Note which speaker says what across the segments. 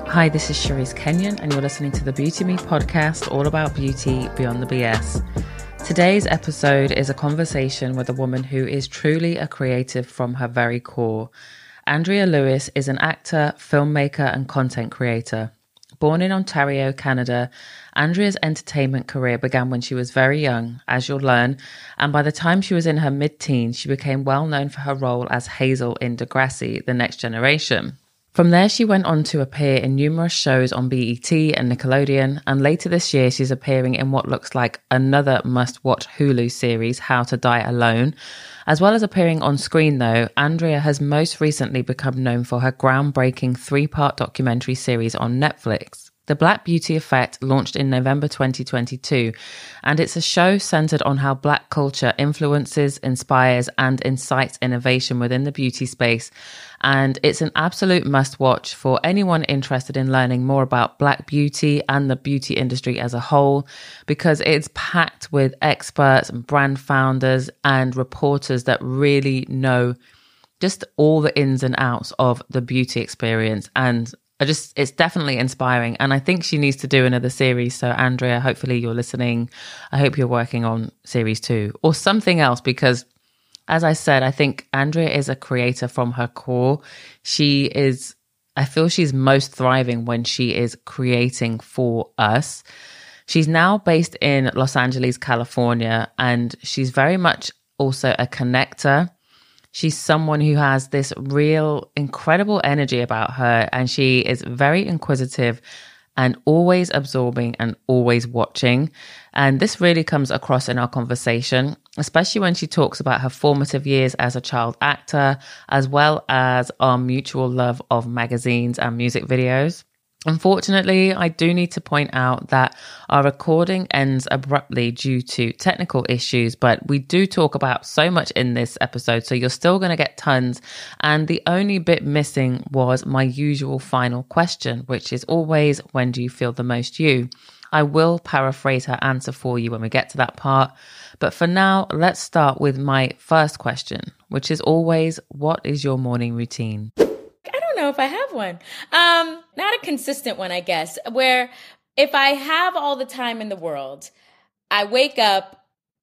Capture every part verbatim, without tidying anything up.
Speaker 1: Hi, this is Cherise Kenyon, and you're listening to the Beauty Me podcast, all about beauty beyond the B S. Today's episode is a conversation with a woman who is truly a creative from her very core. Andrea Lewis is an actor, filmmaker, and content creator. Born in Ontario, Canada, Andrea's entertainment career began when she was very young, as you'll learn, and by the time she was in her mid-teens, she became well known for her role as Hazel in Degrassi, The Next Generation. From there, she went on to appear in numerous shows on B E T and Nickelodeon, and later this year, she's appearing in what looks like another must-watch Hulu series, How to Die Alone. As well as appearing on screen, though, Andrea has most recently become known for her groundbreaking three-part documentary series on Netflix. The Black Beauty Effect launched in November twenty twenty-two, and it's a show centered on how Black culture influences, inspires, and incites innovation within the beauty space. And it's an absolute must-watch for anyone interested in learning more about Black beauty and the beauty industry as a whole, because it's packed with experts and brand founders and reporters that really know just all the ins and outs of the beauty experience. And I just, it's definitely inspiring. And I think she needs to do another series. So Andrea, hopefully you're listening. I hope you're working on series two or something else, because as I said, I think Andrea is a creator from her core. She is, I feel she's most thriving when she is creating for us. She's now based in Los Angeles, California, and she's very much also a connector. She's someone who has this real incredible energy about her, and she is very inquisitive and always absorbing and always watching. And this really comes across in our conversation, especially when she talks about her formative years as a child actor, as well as our mutual love of magazines and music videos. Unfortunately, I do need to point out that our recording ends abruptly due to technical issues, but we do talk about so much in this episode, so you're still going to get tons. And the only bit missing was my usual final question, which is always, when do you feel the most you? I will paraphrase her answer for you when we get to that part. But for now, let's start with my first question, which is always, what is your morning routine?
Speaker 2: I don't know if I have one. Um, not a consistent one, I guess, where if I have all the time in the world, I wake up,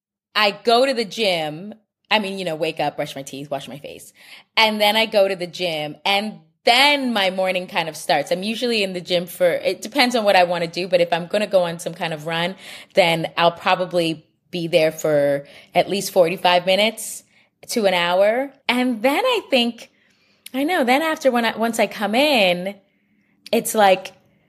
Speaker 2: I go to the gym. I mean, you know, wake up, brush my teeth, wash my face. And then I go to the gym, and then my morning kind of starts. I'm usually in the gym for, it depends on what I want to do, but if I'm going to go on some kind of run, then I'll probably be there for at least forty-five minutes to an hour. And then I think, I know, then after when I, once I come in, it's like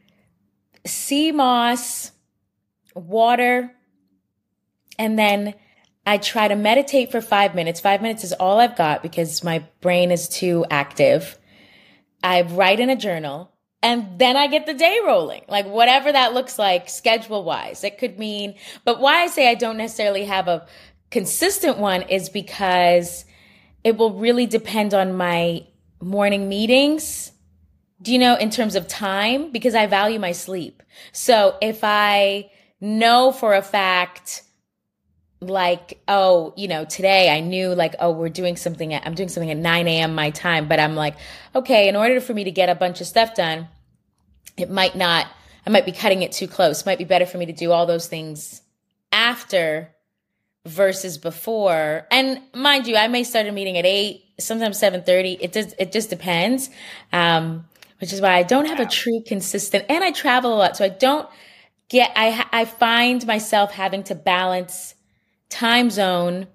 Speaker 2: sea moss, water, and then I try to meditate for five minutes. Five minutes is all I've got because my brain is too active. I write in a journal, and then I get the day rolling, like whatever that looks like schedule-wise. It could mean, but why I say I don't necessarily have a consistent one is because it will really depend on my morning meetings, do you know, in terms of time, because I value my sleep. So if I know for a fact, like, oh, you know, today I knew like, oh, we're doing something at, I'm doing something at nine a.m. my time, but I'm like, okay, in order for me to get a bunch of stuff done, it might not, I might be cutting it too close. It might be better for me to do all those things after versus before. And mind you, I may start a meeting at eight, sometimes seven thirty. It just, it just depends. Um, which is why I don't have a true consistent, and I travel a lot. So I don't get, I, I find myself having to balance time zone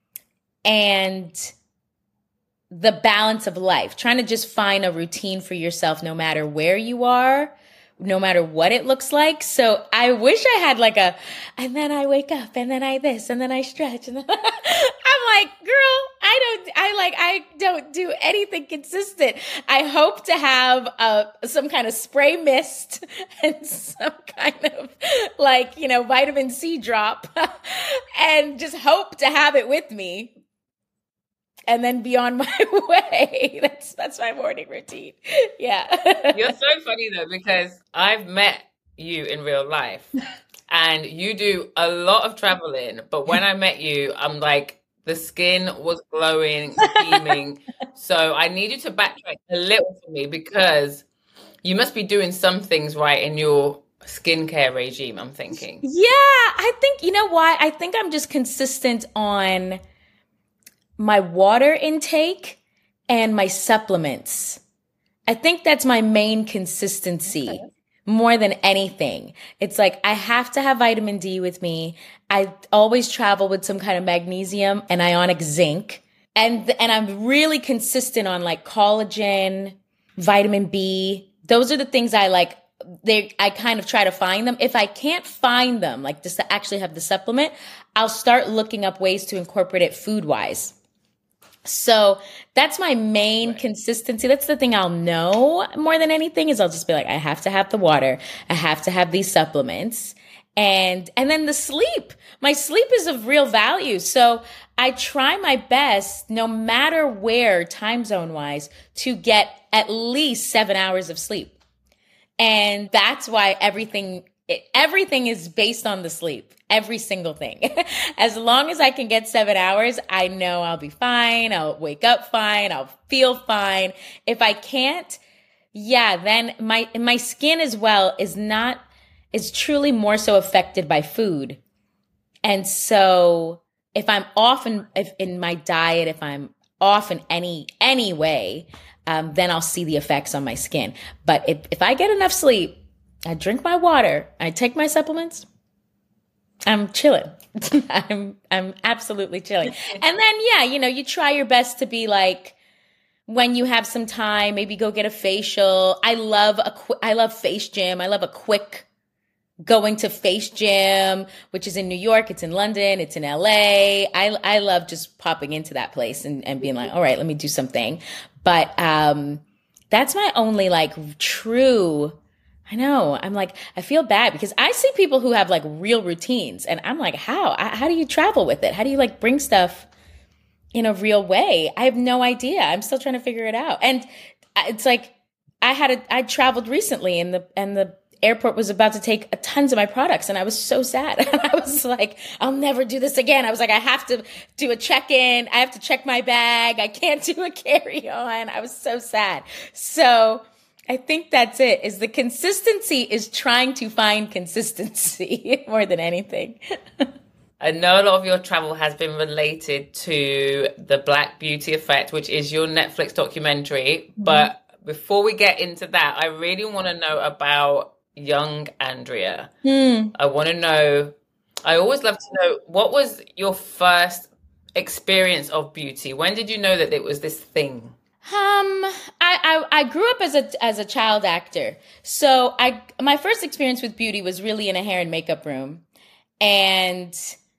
Speaker 2: and the balance of life, trying to just find a routine for yourself, no matter where you are, no matter what it looks like. So I wish I had like a, and then I wake up and then I this and then I stretch and then I'm like, girl, I don't, I like, I don't do anything consistent. I hope to have uh, some kind of spray mist and some kind of like, you know, vitamin C drop and just hope to have it with me. And then be on my way. That's that's my morning routine. Yeah.
Speaker 1: You're so funny though, because I've met you in real life and you do a lot of traveling. But when I met you, I'm like, the skin was glowing, beaming. So I need you to backtrack a little for me, because You must be doing some things right in your skincare regime, I'm thinking.
Speaker 2: Yeah, I think, you know why? I think I'm just consistent on my water intake and my supplements. I think that's my main consistency. Okay. More than anything. It's like I have to have vitamin D with me. I always travel with some kind of magnesium and ionic zinc. And and I'm really consistent on like collagen, vitamin B. Those are the things I like. They I kind of try to find them. If I can't find them, like just to actually have the supplement, I'll start looking up ways to incorporate it food-wise. So that's my main right. consistency. That's the thing I'll know more than anything is I'll just be like, I have to have the water. I have to have these supplements. And, and then the sleep. My sleep is of real value. So I try my best, no matter where time zone wise, to get at least seven hours of sleep. And that's why everything, everything is based on the sleep. Every single thing. As long as I can get seven hours, I know I'll be fine. I'll wake up fine. I'll feel fine. If I can't, yeah, then my, my skin as well is not, is truly more so affected by food. And so if I'm off in, if in my diet, if I'm off in any, any way, um, then I'll see the effects on my skin. But if, if I get enough sleep, I drink my water, I take my supplements, I'm chilling. I'm, I'm absolutely chilling. And then, yeah, you know, you try your best to be like, when you have some time, maybe go get a facial. I love a, qu- I love Face Gym. I love a quick going to Face Gym, which is in New York. It's in London. It's in L A. I, I love just popping into that place and, and being like, all right, let me do something. But, um, that's my only like true I know. I'm like, I feel bad because I see people who have like real routines and I'm like, how? How do you travel with it? How do you like bring stuff in a real way? I have no idea. I'm still trying to figure it out. And it's like, I had a, I traveled recently and the, and the airport was about to take a tons of my products and I was so sad. And I was like, I'll never do this again. I was like, I have to do a check-in. I have to check my bag. I can't do a carry-on. I was so sad. So I think that's it, is the consistency is trying to find consistency more than anything.
Speaker 1: I know a lot of your travel has been related to the Black Beauty Effect, which is your Netflix documentary. Mm-hmm. But before we get into that, I really want to know about young Andrea. Mm. I want to know, I always love to know, what was your first experience of beauty? When did you know that it was this thing?
Speaker 2: Um, I, I, I grew up as a, as a child actor. So I, my first experience with beauty was really in a hair and makeup room. And,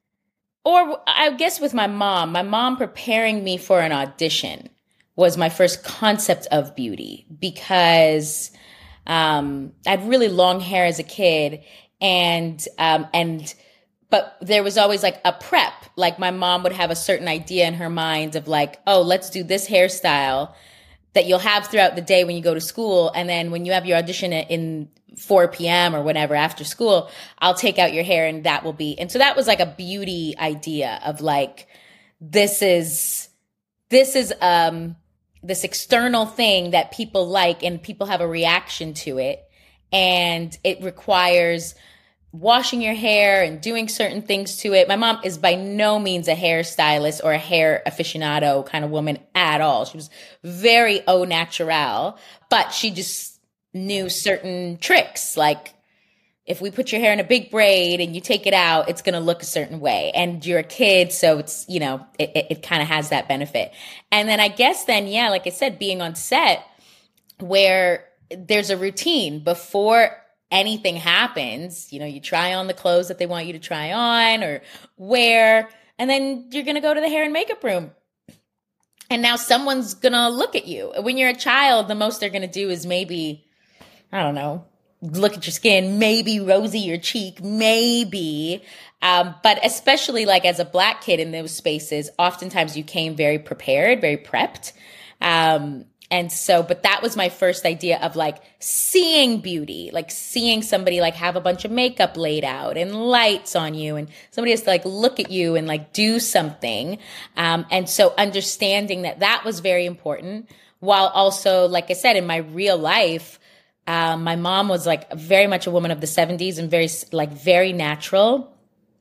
Speaker 2: or I guess with my mom, my mom preparing me for an audition was my first concept of beauty because, um, I had really long hair as a kid and, um, and, but there was always like a prep. Like my mom would have a certain idea in her mind of like, oh, let's do this hairstyle that you'll have throughout the day when you go to school. And then when you have your audition in four p.m. or whatever after school, I'll take out your hair and that will be. And so that was like a beauty idea of like, this is, this is, um, this external thing that people like and people have a reaction to it. And it requires washing your hair and doing certain things to it. My mom is by no means a hairstylist or a hair aficionado kind of woman at all. She was very au naturel, but she just knew certain tricks. Like if we put your hair in a big braid and you take it out, it's going to look a certain way. And you're a kid, so it's, you know, it, it, it kind of has that benefit. And then I guess then, yeah, like I said, being on set where there's a routine before anything happens, you know, you try on the clothes that they want you to try on or wear, and then you're going to go to the hair and makeup room. And now someone's going to look at you. When you're a child, the most they're going to do is maybe, I don't know, look at your skin, maybe rosy your cheek, maybe. Um, but especially like as a Black kid in those spaces, oftentimes you came very prepared, very prepped. Um, And so, but that was my first idea of like seeing beauty, like seeing somebody like have a bunch of makeup laid out and lights on you and somebody has to like look at you and like do something. Um, and so understanding that that was very important while also, like I said, in my real life, Um, my mom was like very much a woman of the seventies and very like very natural.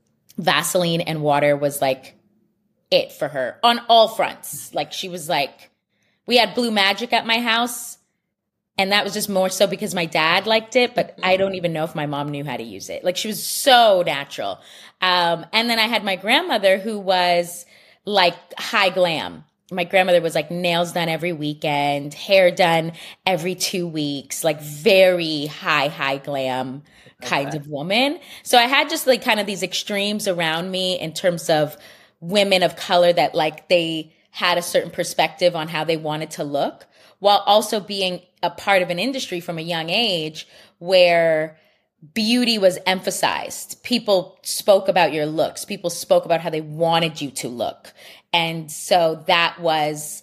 Speaker 2: Vaseline and water was like it for her on all fronts. Like she was like, we had Blue Magic at my house, and that was just more so because my dad liked it, but I don't even know if my mom knew how to use it. Like she was so natural. Um, and then I had my grandmother who was like high glam. My grandmother was like nails done every weekend, hair done every two weeks, like very high, high glam kind okay. of woman. So I had just like kind of these extremes around me in terms of women of color that like they had a certain perspective on how they wanted to look, while also being a part of an industry from a young age where beauty was emphasized. People spoke about your looks. People spoke about how they wanted you to look. And so that was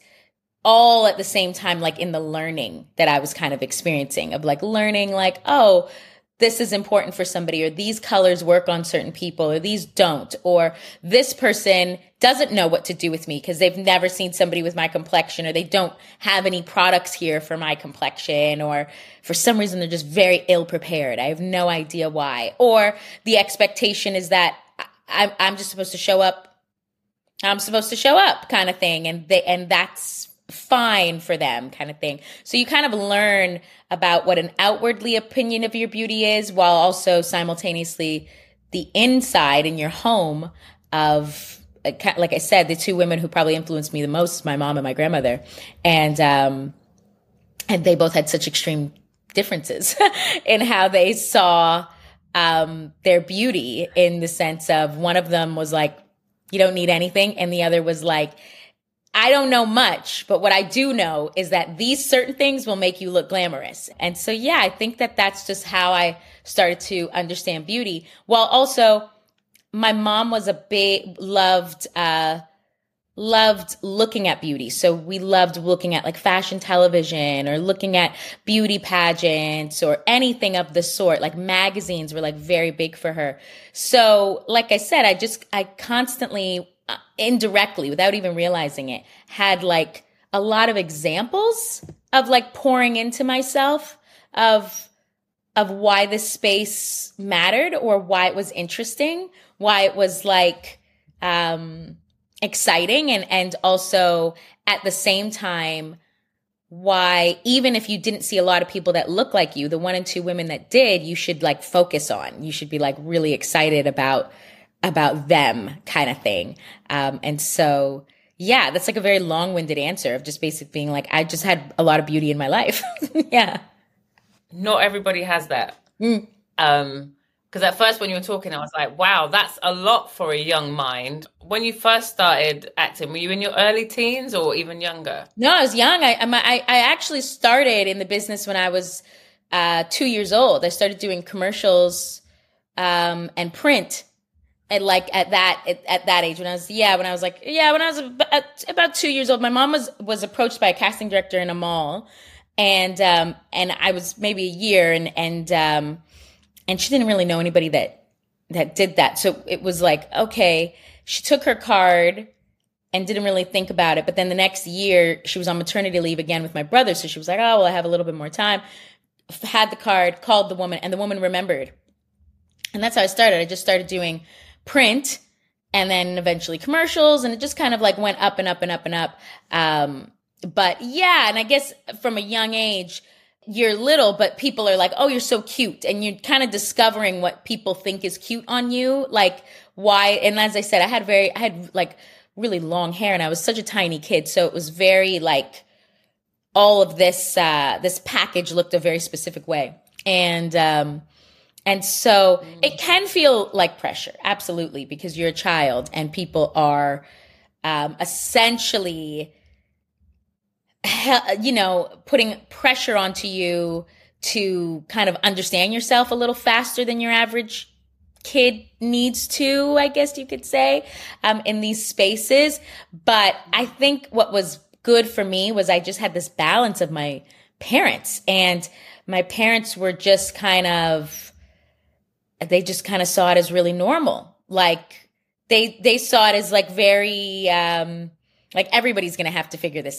Speaker 2: all at the same time, like in the learning that I was kind of experiencing of like learning like, oh, this is important for somebody, or these colors work on certain people, or these don't, or this person doesn't know what to do with me because they've never seen somebody with my complexion, or they don't have any products here for my complexion, or for some reason they're just very ill prepared. I have no idea why. Or the expectation is that I, I'm just supposed to show up. I'm supposed to show up kind of thing. And they, and that's fine for them kind of thing. So you kind of learn about what an outwardly opinion of your beauty is, while also simultaneously the inside in your home of, like I said, the two women who probably influenced me the most, my mom and my grandmother. And, um, and they both had such extreme differences in how they saw, um, their beauty, in the sense of one of them was like, you don't need anything. And the other was like, I don't know much, but what I do know is that these certain things will make you look glamorous. And so, yeah, I think that that's just how I started to understand beauty. While also my mom was a big, loved, uh, loved looking at beauty. So we loved looking at like fashion television, or looking at beauty pageants, or anything of the sort. Like magazines were like very big for her. So like I said, I just, I constantly uh, indirectly, without even realizing it, had like a lot of examples of like pouring into myself of, of why this space mattered, or why it was interesting, why it was like, um, exciting, and, and also at the same time, why even if you didn't see a lot of people that look like you, the one and two women that did, you should like focus on, you should be like really excited about, about them kind of thing. Um, and so, yeah, that's like a very long-winded answer of just basically being like, I just had a lot of beauty in my life. Yeah.
Speaker 1: Not everybody has that.
Speaker 2: Mm.
Speaker 1: Um, Because at first when you were talking, I was like, wow, that's a lot for a young mind. When you first started acting, were you in your early teens or even younger?
Speaker 2: No, I was young. I I, I actually started in the business when I was uh, two years old. I started doing commercials um, and print at like at that at, at that age when I was yeah when I was like yeah when I was about, about two years old. My mom was was approached by a casting director in a mall, and um, and I was maybe a year, and and um, and she didn't really know anybody that that did that. So it was like, okay, she took her card and didn't really think about it. But then the next year she was on maternity leave again with my brother. So she was like, oh, well, I have a little bit more time. Had the card, called the woman, and the woman remembered. And that's how I started. I just started doing print and then eventually commercials. And it just kind of like went up and up and up and up. Um, but yeah, and I guess from a young age, you're little, but people are like, oh, you're so cute. And you're kind of discovering what people think is cute on you. Like why. And as I said, I had very, I had like really long hair, and I was such a tiny kid. So it was very like all of this, uh, this package looked a very specific way. And, um, and so mm. it can feel like pressure. Absolutely. Because you're a child and people are, um, essentially, you know, putting pressure onto you to kind of understand yourself a little faster than your average kid needs to, I guess you could say, um, in these spaces. But I think what was good for me was I just had this balance of my parents, and my parents were just kind of, they just kind of saw it as really normal. Like they, they saw it as like very, um, like everybody's going to have to figure this out.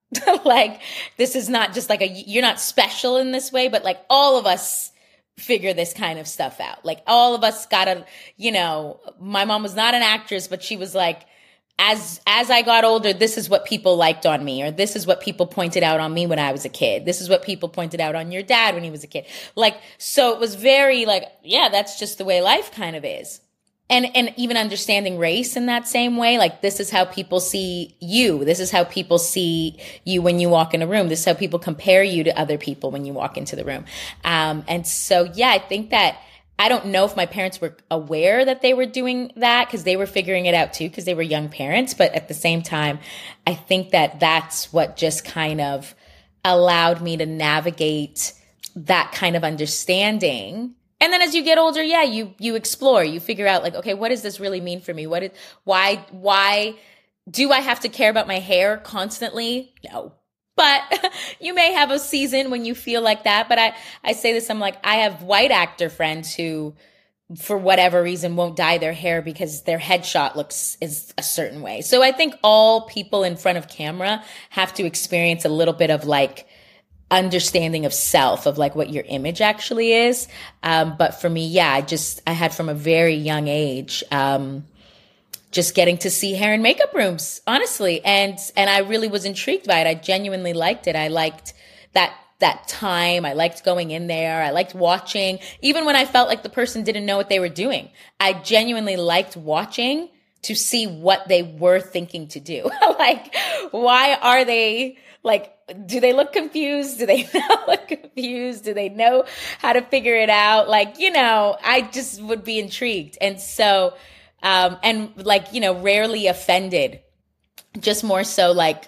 Speaker 2: Like, this is not just like a, you're not special in this way, but like all of us figure this kind of stuff out. Like all of us gotta, you know, my mom was not an actress, but she was like, as, as I got older, this is what people liked on me, or this is what people pointed out on me when I was a kid. This is what people pointed out on your dad when he was a kid. Like, so it was very like, yeah, that's just the way life kind of is. And and even understanding race in that same way, like this is how people see you. This is how people see you when you walk in a room. This is how people compare you to other people when you walk into the room. Um, and so, yeah, I think that I don't know if my parents were aware that they were doing that because they were figuring it out too because they were young parents. But at the same time, I think that that's what just kind of allowed me to navigate that kind of understanding. And then as you get older, yeah, you, you explore, you figure out like, okay, what does this really mean for me? What is, why, why do I have to care about my hair constantly? No, but you may have a season when you feel like that. But I, I say this, I'm like, I have white actor friends who, for whatever reason, won't dye their hair because their headshot looks is a certain way. So I think all people in front of camera have to experience a little bit of like, understanding of self, of like what your image actually is. Um, but for me, yeah, I just, I had from a very young age, um, just getting to see hair and makeup rooms, honestly. And, and I really was intrigued by it. I genuinely liked it. I liked that, that time. I liked going in there. I liked watching, even when I felt like the person didn't know what they were doing. I genuinely liked watching to see what they were thinking to do. Like, why are they like, do they look confused? Do they not look confused? Do they know how to figure it out? Like, you know, I just would be intrigued. And so, um, and like, you know, rarely offended, just more so like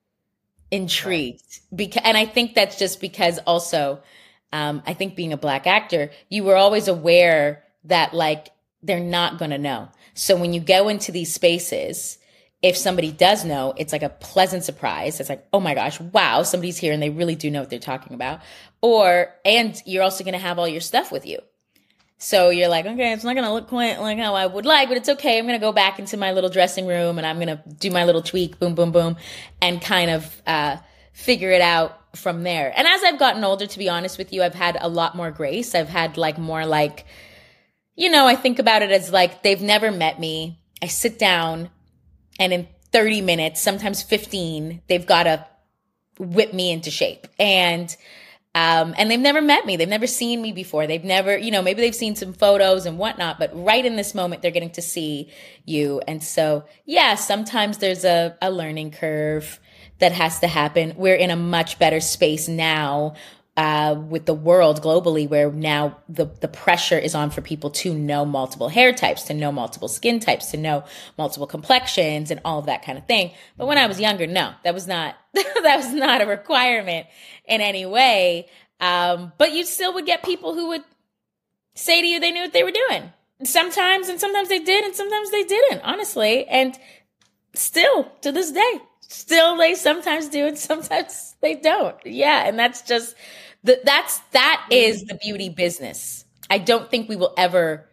Speaker 2: intrigued. Right. Because, and I think that's just because also, um, I think being a Black actor, you were always aware that like, they're not going to know. So when you go into these spaces, if somebody does know, it's like a pleasant surprise. It's like, oh my gosh, wow, somebody's here and they really do know what they're talking about. Or, and you're also going to have all your stuff with you. So you're like, okay, it's not going to look quite like how I would like, but it's okay. I'm going to go back into my little dressing room and I'm going to do my little tweak, boom, boom, boom, and kind of uh, figure it out from there. And as I've gotten older, to be honest with you, I've had a lot more grace. I've had like more like, you know, I think about it as like, they've never met me. I sit down and in thirty minutes, sometimes fifteen, they've got to whip me into shape. And, um, and they've never met me. They've never seen me before. They've never, you know, maybe they've seen some photos and whatnot, but right in this moment, they're getting to see you. And so, yeah, sometimes there's a, a learning curve that has to happen. We're in a much better space now uh, with the world globally, where now the, the pressure is on for people to know multiple hair types, to know multiple skin types, to know multiple complexions and all of that kind of thing. But when I was younger, no, that was not, that was not a requirement in any way. Um, but you still would get people who would say to you they knew what they were doing. Sometimes, and sometimes they did, and sometimes they didn't, honestly. And still, to this day, still they sometimes do, and sometimes they don't. Yeah, and that's just, the, that's, that is the beauty business. I don't think we will ever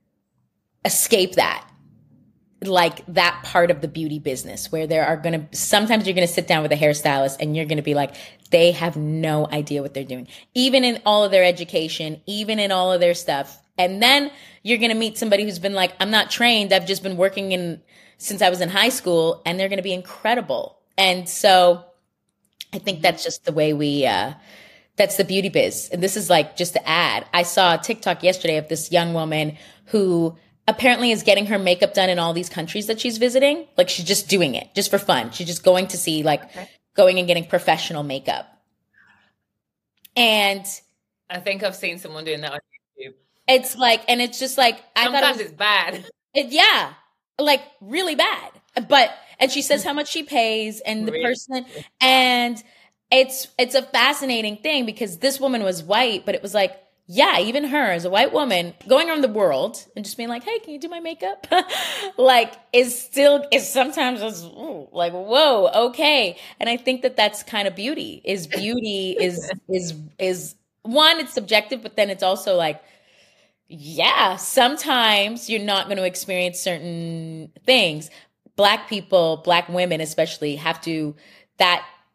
Speaker 2: escape that. Like that part of the beauty business where there are going to, sometimes you're going to sit down with a hairstylist and you're going to be like, they have no idea what they're doing, even in all of their education, even in all of their stuff. And then you're going to meet somebody who's been like, I'm not trained. I've just been working in since I was in high school, and they're going to be incredible. And so I think that's just the way we, uh, that's the beauty biz. And this is like just to add, I saw a TikTok yesterday of this young woman who apparently is getting her makeup done in all these countries that she's visiting. Like she's just doing it just for fun. She's just going to see like okay. going and getting professional makeup. And
Speaker 1: I think I've seen someone doing that on YouTube.
Speaker 2: It's like, and it's just like, I
Speaker 1: Sometimes
Speaker 2: thought it was,
Speaker 1: it's bad.
Speaker 2: It, yeah. Like really bad. But, and she says how much she pays and the really? person, and it's, it's a fascinating thing because this woman was white, but it was like, yeah, even her as a white woman going around the world and just being like, hey, can you do my makeup? Like is still, is sometimes is ooh, like, whoa, okay. And I think that that's kind of beauty is beauty is, is, is one, it's subjective, but then it's also like, yeah, sometimes you're not going to experience certain things. Black people, Black women especially have to, that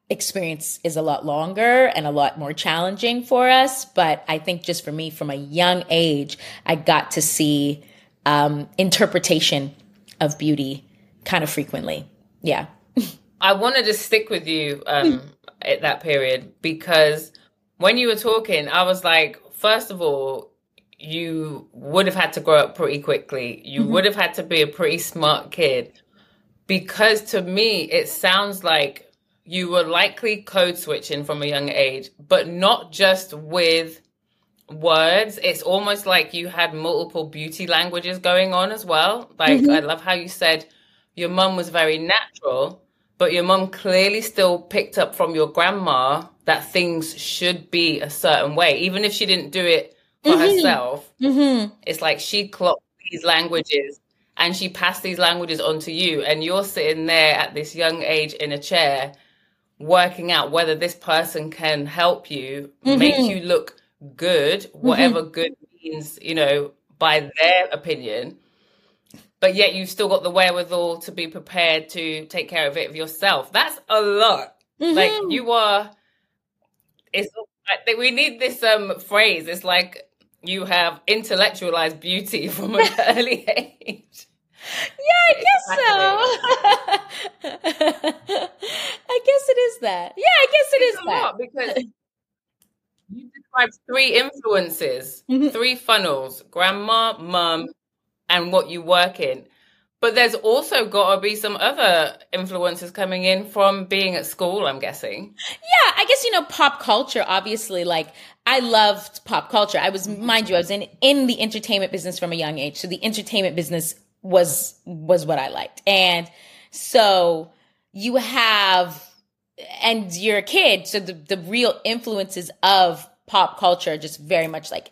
Speaker 2: experience is a lot longer and a lot more challenging for us. But I think just for me, from a young age, I got to see um, interpretation of beauty kind of frequently. Yeah.
Speaker 1: I wanted to stick with you um, at that period, because when you were talking, I was like, first of all, you would have had to grow up pretty quickly. You mm-hmm. would have had to be a pretty smart kid, because to me, it sounds like you were likely code switching from a young age, but not just with words. It's almost like you had multiple beauty languages going on as well. Like, mm-hmm. I love how you said your mum was very natural, but your mum clearly still picked up from your grandma that things should be a certain way. Even if she didn't do it for mm-hmm. herself, mm-hmm. it's like she clocked these languages and she passed these languages on to you. And you're sitting there at this young age in a chair, working out whether this person can help you, mm-hmm. make you look good, whatever mm-hmm. good means, you know, by their opinion. But yet you've still got the wherewithal to be prepared to take care of it yourself. That's a lot. Mm-hmm. Like, you are, it's, I think we need this um phrase. It's like you have intellectualized beauty from an early age.
Speaker 2: Yeah, I guess so. I guess it is that. Yeah, I guess it
Speaker 1: it's
Speaker 2: is
Speaker 1: a
Speaker 2: that.
Speaker 1: Lot, because you described three influences, mm-hmm. three funnels: grandma, mum, and what you work in. But there's also got to be some other influences coming in from being at school, I'm guessing.
Speaker 2: Yeah, I guess, you know, pop culture, obviously, like, I loved pop culture. I was, mind you, I was in, in the entertainment business from a young age. So the entertainment business was, was what I liked. And so you have, and you're a kid. So the, the real influences of pop culture are just very much like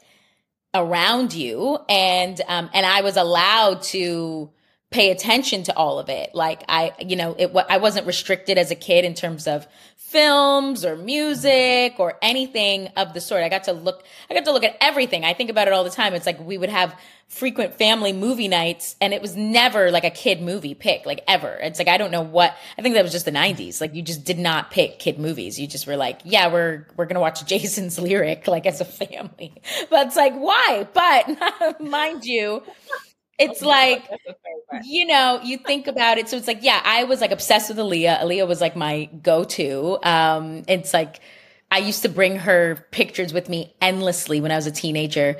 Speaker 2: around you. And, um, and I was allowed to pay attention to all of it. Like, I, you know, it, I wasn't restricted as a kid in terms of films or music or anything of the sort. I got to look, I got to look at everything. I think about it all the time. It's like we would have frequent family movie nights, and it was never like a kid movie pick, like ever. It's like, I don't know what, I think that was just the nineties. Like, you just did not pick kid movies. You just were like, yeah, we're, we're going to watch Jason's Lyric, like, as a family. But it's like, why? But mind you, it's like, you know, you think about it. So it's like, yeah, I was like obsessed with Aaliyah. Aaliyah was like my go-to. Um, it's like, I used to bring her pictures with me endlessly when I was a teenager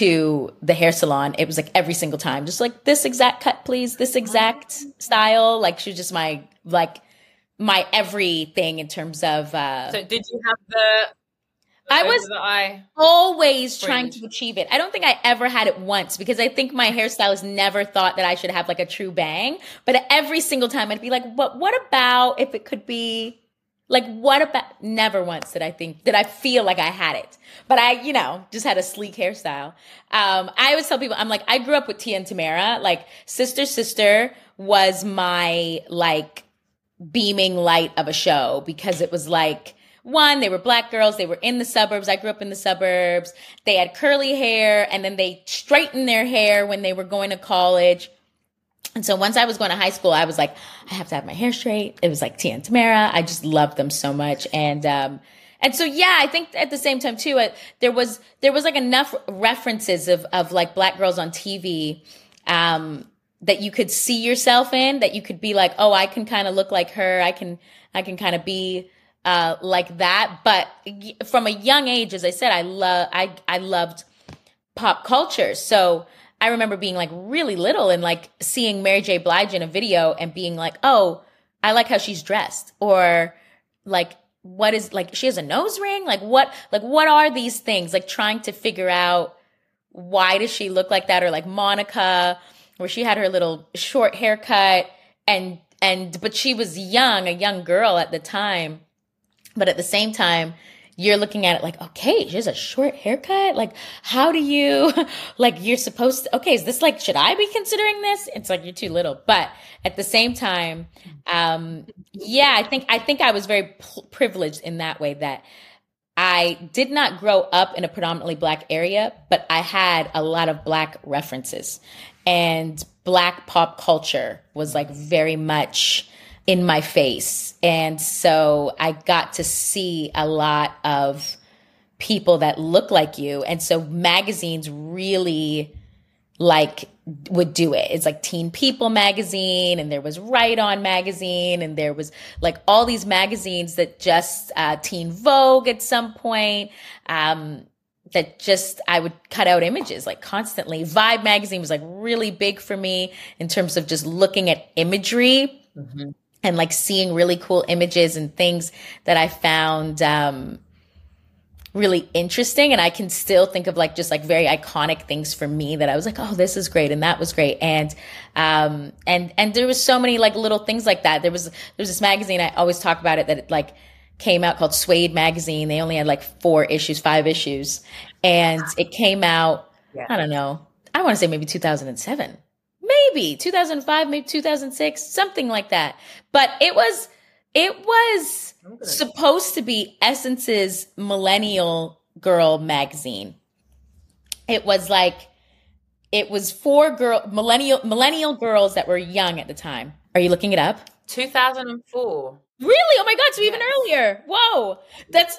Speaker 2: to the hair salon. It was like every single time, just like, this exact cut, please, this exact style. Like, she was just my, like, my everything in terms of. Uh,
Speaker 1: so did you have the, the
Speaker 2: I was
Speaker 1: eye
Speaker 2: always
Speaker 1: fringe.
Speaker 2: trying to achieve it. I don't think I ever had it once, because I think my hairstylist never thought that I should have like a true bang. But every single time I'd be like, what, what about if it could be, like, what about, never once did I think, did I feel like I had it. But I, you know, just had a sleek hairstyle. Um, I always tell people, I'm like, I grew up with Tia and Tamara. Like, Sister Sister was my, like, beaming light of a show, because it was like, one, they were Black girls. They were in the suburbs. I grew up in the suburbs. They had curly hair, and then they straightened their hair when they were going to college. And so once I was going to high school, I was like, I have to have my hair straight. It was like Tia and Tamara. I just loved them so much. And, um, and so, yeah, I think at the same time too, uh, there was, there was like enough references of, of like Black girls on T V, um, that you could see yourself in, that you could be like, oh, I can kind of look like her. I can, I can kind of be, uh, like that. But from a young age, as I said, I love, I, I loved pop culture. So I remember being like really little and like seeing Mary J. Blige in a video and being like, oh, I like how she's dressed. Or like, what is, like, she has a nose ring? Like, what, like, what are these things? Like, trying to figure out, why does she look like that? Or like Monica, where she had her little short haircut, and, and, but she was young, a young girl at the time. But at the same time, you're looking at it like, okay, she has a short haircut. Like, how do you, like, you're supposed to, okay, is this like, should I be considering this? It's like, you're too little. But at the same time, um, yeah, I think, I think I was very p- privileged in that way, that I did not grow up in a predominantly Black area, but I had a lot of Black references, and Black pop culture was like very much, in my face. And so I got to see a lot of people that look like you. And so magazines really like would do it. It's like Teen People magazine, and there was Right On magazine, and there was like all these magazines that just uh, Teen Vogue at some point, um, that just I would cut out images like constantly. Vibe magazine was like really big for me in terms of just looking at imagery mm-hmm. and like seeing really cool images and things that I found um, really interesting. And I can still think of like just like very iconic things for me that I was like, oh, this is great. And that was great. And, um, and, and there was so many like little things like that. There was, there was this magazine, I always talk about it, that it like came out called Suede magazine. They only had like four issues, five issues. And it came out, yeah. I don't know, I want to say maybe two thousand seven, maybe two thousand five, maybe two thousand six, something like that. But it was, it was supposed to be Essence's millennial girl magazine. It was like, it was for girl, millennial, millennial girls that were young at the time. Are you looking it up?
Speaker 1: two thousand four.
Speaker 2: Really? Oh my God. So yes. Even earlier. Whoa. That's.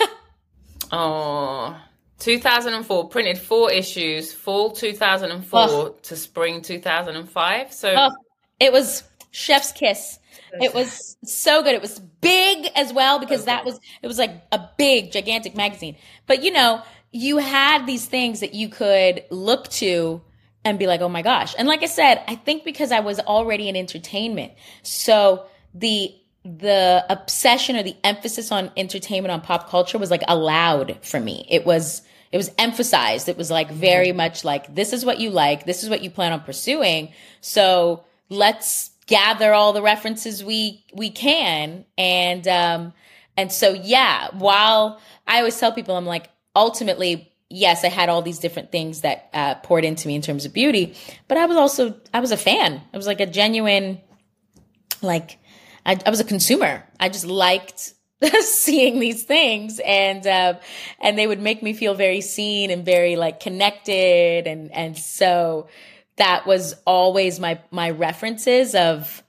Speaker 1: Oh, two thousand four, printed four issues, fall two thousand four oh. to spring two thousand five. So
Speaker 2: oh, it was chef's kiss. It was so good. It was big as well, because okay. that was, it was like a big, gigantic magazine. But you know, you had these things that you could look to and be like, oh my gosh. And like I said, I think because I was already in entertainment, so the the obsession or the emphasis on entertainment, on pop culture, was like allowed for me. It was, it was emphasized. It was like very much like, this is what you like. This is what you plan on pursuing. So let's gather all the references we, we can. And, um, and so, yeah, while I always tell people, I'm like, ultimately, yes, I had all these different things that, uh, poured into me in terms of beauty, but I was also, I was a fan. I was like a genuine, like, I, I was a consumer. I just liked seeing these things, and uh, and they would make me feel very seen and very like connected, and and so that was always my my references of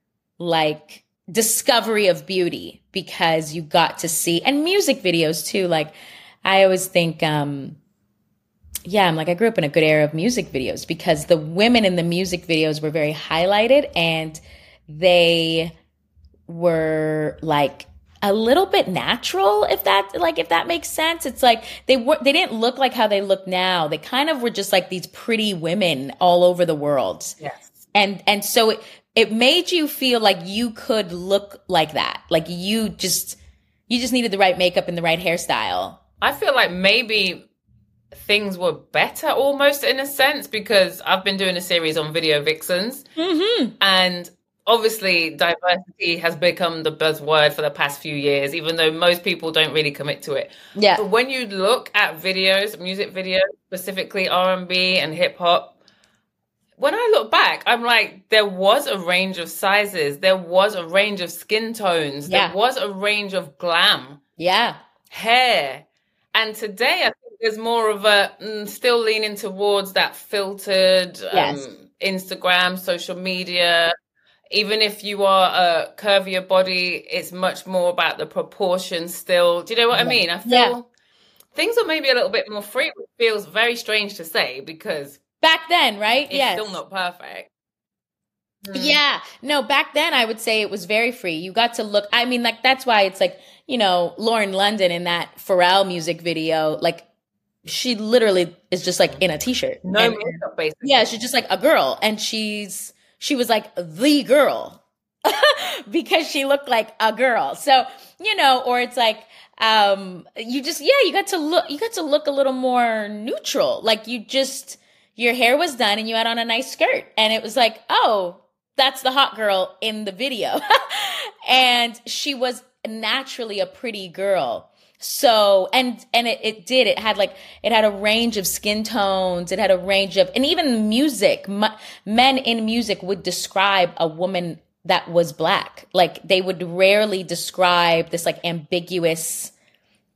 Speaker 2: like discovery of beauty, because you got to see, and music videos too. Like I always think, um, yeah, I'm like I grew up in a good era of music videos, because the women in the music videos were very highlighted, and they were like a little bit natural, if that like if that makes sense. It's like they were they didn't look like how they look now. They kind of were just like these pretty women all over the world.
Speaker 1: Yes.
Speaker 2: And and so it it made you feel like you could look like that. Like you just you just needed the right makeup and the right hairstyle.
Speaker 1: I feel like maybe things were better almost in a sense, because I've been doing a series on video vixens.
Speaker 2: Mm-hmm.
Speaker 1: And obviously, diversity has become the buzzword for the past few years, even though most people don't really commit to it.
Speaker 2: Yeah.
Speaker 1: But when you look at videos, music videos, specifically R and B and hip hop, when I look back, I'm like, there was a range of sizes. There was a range of skin tones.
Speaker 2: Yeah.
Speaker 1: There was a range of glam.
Speaker 2: Yeah.
Speaker 1: Hair. And today, I think there's more of a, mm, still leaning towards that filtered
Speaker 2: yes.
Speaker 1: um, Instagram, social media. Even if you are a curvier body, it's much more about the proportions still. Do you know what yeah. I mean? I feel yeah. things are maybe a little bit more free, which feels very strange to say, because
Speaker 2: back then, right?
Speaker 1: It's
Speaker 2: yes.
Speaker 1: still not perfect.
Speaker 2: Mm. Yeah. No, back then I would say it was very free. You got to look, I mean, like, that's why it's like, you know, Lauren London in that Pharrell music video, like, she literally is just like in a t-shirt.
Speaker 1: No and, makeup, basically.
Speaker 2: Yeah, she's just like a girl, and she's, she was like the girl because she looked like a girl. So, you know, or it's like, um, you just, yeah, you got to look, you got to look a little more neutral. Like you just, your hair was done and you had on a nice skirt, and it was like, oh, that's the hot girl in the video. And she was naturally a pretty girl. So, and, and it, it did, it had like, it had a range of skin tones. It had a range of, and even music, m- men in music would describe a woman that was black. Like they would rarely describe this like ambiguous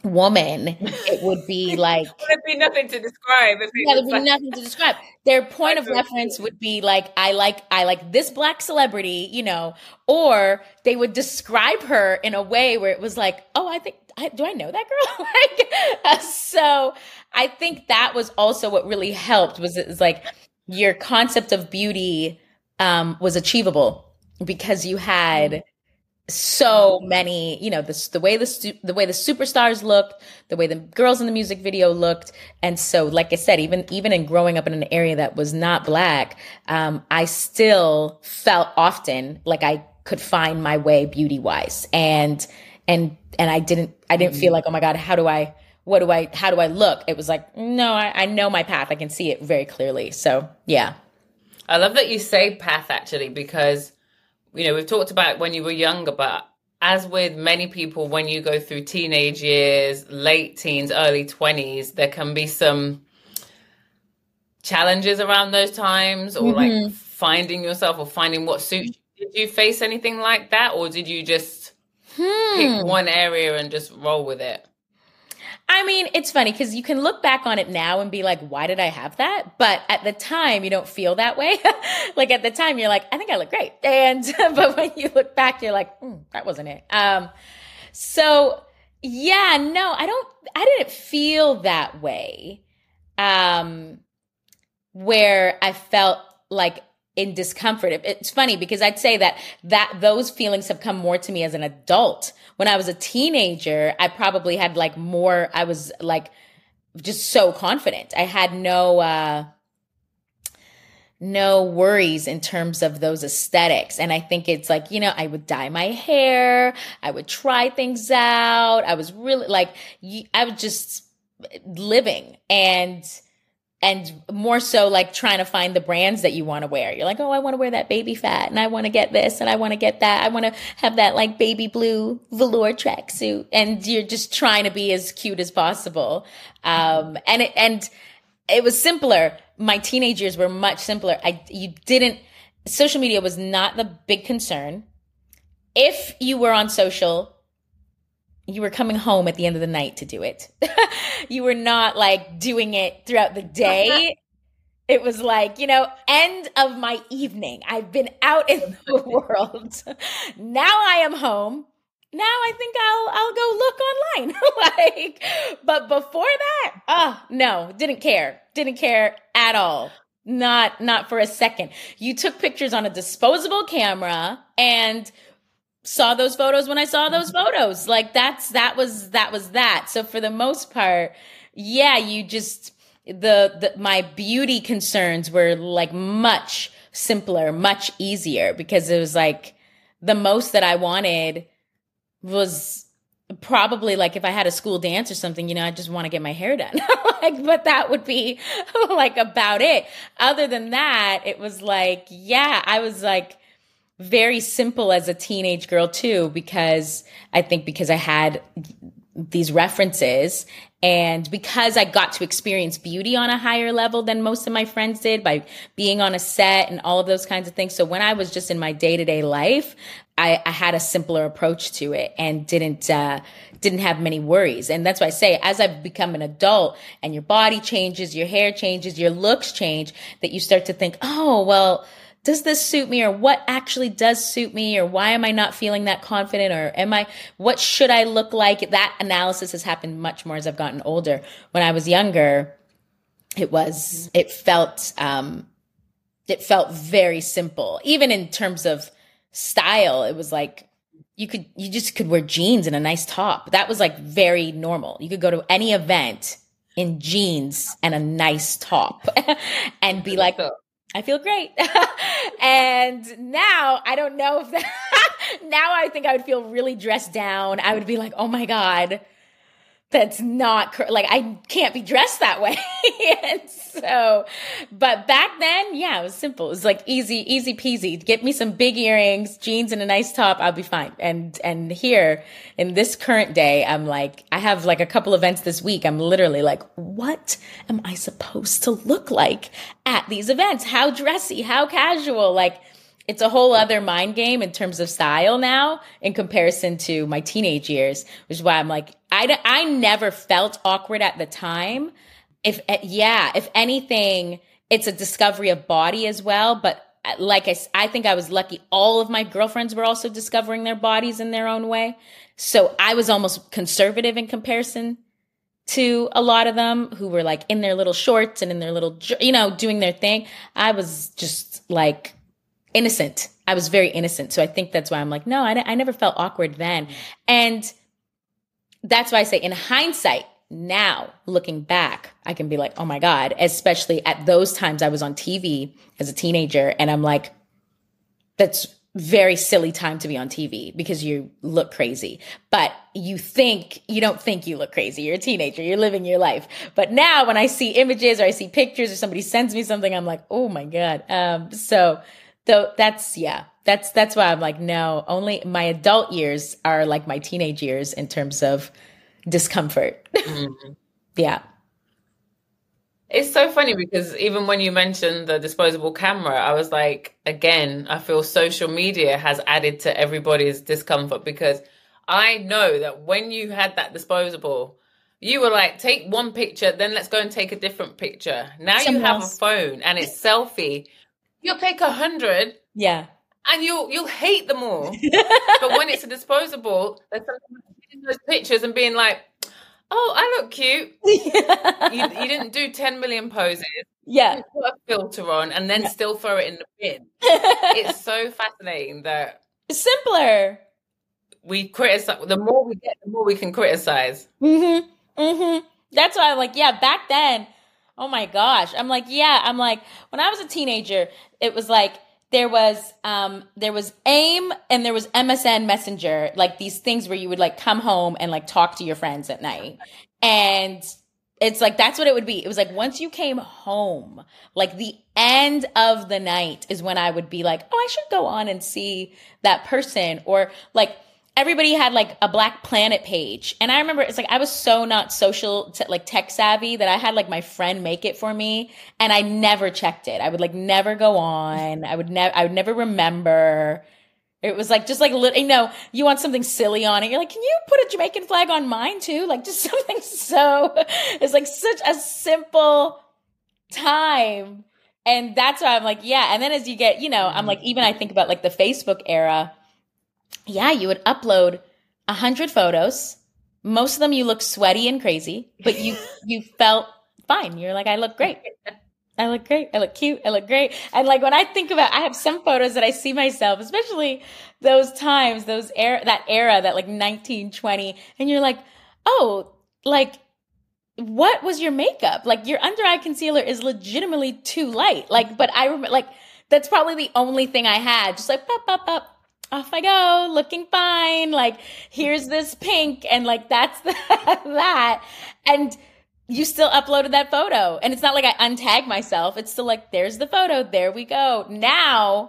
Speaker 2: woman, it would be like
Speaker 3: there'd be nothing to describe. If
Speaker 2: yeah, there'd be
Speaker 3: like,
Speaker 2: nothing to describe. Their point of reference would be like, I like, I like this Black celebrity, you know, or they would describe her in a way where it was like, oh, I think, I, do I know that girl? like, uh, so I think that was also what really helped was it's like your concept of beauty um, was achievable because you had so many, you know, the, the way the, the way the superstars looked, the way the girls in the music video looked. And so, like I said, even, even in growing up in an area that was not Black, um, I still felt often like I could find my way beauty wise. And, and, and I didn't, I didn't mm-hmm. feel like, oh my God, how do I, what do I, how do I look? It was like, no, I, I know my path. I can see it very clearly. So yeah.
Speaker 3: I love that you say path actually, because you know, we've talked about when you were younger, but as with many people, when you go through teenage years, late teens, early twenties, there can be some challenges around those times or mm-hmm. like finding yourself or finding what suits you. Did you face anything like that? Or did you just hmm. pick one area and just roll with it?
Speaker 2: I mean, it's funny because you can look back on it now and be like, why did I have that? But at the time, you don't feel that way. Like at the time, you're like, I think I look great. And, but when you look back, you're like, mm, that wasn't it. Um, so yeah, no, I don't, I didn't feel that way. Um, where I felt like in discomfort. It's funny because I'd say that that those feelings have come more to me as an adult. When I was a teenager, I probably had like more, I was like just so confident. I had no, uh, no worries in terms of those aesthetics. And I think it's like, you know, I would dye my hair. I would try things out. I was really like, I was just living and And more so like trying to find the brands that you want to wear. You're like, oh, I want to wear that baby fat and I want to get this and I want to get that. I want to have that like baby blue velour tracksuit. And you're just trying to be as cute as possible. Um, and it, and it was simpler. My teenage years were much simpler. I, you didn't, social media was not the big concern. If you were on social, you were coming home at the end of the night to do it. You were not like doing it throughout the day. It was like, you know, end of my evening. I've been out in the world. Now I am home. Now I think I'll I'll go look online. Like, but before that, oh no, didn't care. Didn't care at all. Not not for a second. You took pictures on a disposable camera and saw those photos when I saw those photos. Like that's, that was, that was that. So for the most part, yeah, you just, the, the, my beauty concerns were like much simpler, much easier because it was like the most that I wanted was probably like if I had a school dance or something, you know, I just want to get my hair done. Like, but that would be like about it. Other than that, it was like, yeah, I was like, very simple as a teenage girl too, because I think because I had these references and because I got to experience beauty on a higher level than most of my friends did by being on a set and all of those kinds of things. So when I was just in my day-to-day life, I, I had a simpler approach to it and didn't, uh, didn't have many worries. And that's why I say, as I've become an adult and your body changes, your hair changes, your looks change, that you start to think, oh, well, does this suit me or what actually does suit me or why am I not feeling that confident or am I, what should I look like? That analysis has happened much more as I've gotten older. When I was younger, it was, it felt, um, it felt very simple. Even in terms of style, it was like, you could, you just could wear jeans and a nice top. That was like very normal. You could go to any event in jeans and a nice top and be like, I feel great. And now I don't know if that, now I think I would feel really dressed down. I would be like, oh my God, that's not cor- like, I can't be dressed that way. And so, but back then, yeah, it was simple. It was like easy, easy peasy. Get me some big earrings, jeans and a nice top. I'll be fine. And, and here in this current day, I'm like, I have like a couple events this week. I'm literally like, what am I supposed to look like at these events? How dressy, how casual? Like, it's a whole other mind game in terms of style now in comparison to my teenage years, which is why I'm like, I, I never felt awkward at the time. If, yeah, if anything, it's a discovery of body as well. But like I, I think I was lucky. All of my girlfriends were also discovering their bodies in their own way. So I was almost conservative in comparison to a lot of them who were like in their little shorts and in their little, you know, doing their thing. I was just like innocent. I was very innocent. So I think that's why I'm like, no, I, I never felt awkward then. And that's why I say in hindsight, now looking back, I can be like, oh my God, especially at those times I was on T V as a teenager. And I'm like, that's very silly time to be on T V because you look crazy, but you think, you don't think you look crazy. You're a teenager, you're living your life. But now when I see images or I see pictures or somebody sends me something, I'm like, oh my God. Um, so though that's, yeah, that's, that's why I'm like, no, only my adult years are like my teenage years in terms of discomfort. Mm-hmm. Yeah.
Speaker 3: It's so funny because even when you mentioned the disposable camera, I was like, again, I feel social media has added to everybody's discomfort because I know that when you had that disposable, you were like, take one picture, then let's go and take a different picture. Now Someone you have else. a phone and it's selfie. You'll take a hundred.
Speaker 2: Yeah.
Speaker 3: And you'll you'll hate them all. But when it's a disposable, there's something taking those pictures and being like, oh, I look cute. Yeah. You, you didn't do ten million poses.
Speaker 2: Yeah.
Speaker 3: You put a filter on and then yeah. still throw it in the bin. It's so fascinating that
Speaker 2: it's simpler.
Speaker 3: We criticize. The more we get, the more we can criticize.
Speaker 2: Mm-hmm. Mm-hmm. That's why I'm like, yeah, back then, oh my gosh. I'm like, yeah, I'm like, when I was a teenager, it was like, There was um there was AIM and there was M S N Messenger, like these things where you would like come home and like talk to your friends at night. And it's like, that's what it would be. It was like once you came home, like the end of the night is when I would be like, oh, I should go on and see that person. Or like everybody had like a Black Planet page. And I remember it's like I was so not social, t- like tech savvy that I had like my friend make it for me. And I never checked it. I would like never go on. I would never, I would never remember. It was like, just like, you know, you want something silly on it. You're like, can you put a Jamaican flag on mine too? Like just something so, it's like such a simple time. And that's why I'm like, yeah. And then as you get, you know, I'm like, even I think about like the Facebook era. Yeah, you would upload a hundred photos. Most of them you look sweaty and crazy, but you you felt fine. You're like, I look great. I look great. I look cute. I look great. And like when I think about, I have some photos that I see myself, especially those times, those era, that era, that like nineteen, twenty, and you're like, oh, like what was your makeup? Like your under eye concealer is legitimately too light. Like, but I remember like that's probably the only thing I had. Just like pop, pop, pop. Off I go, looking fine. Like, here's this pink. And like, that's the, that. And you still uploaded that photo. And it's not like I untag myself. It's still like, there's the photo. There we go. Now,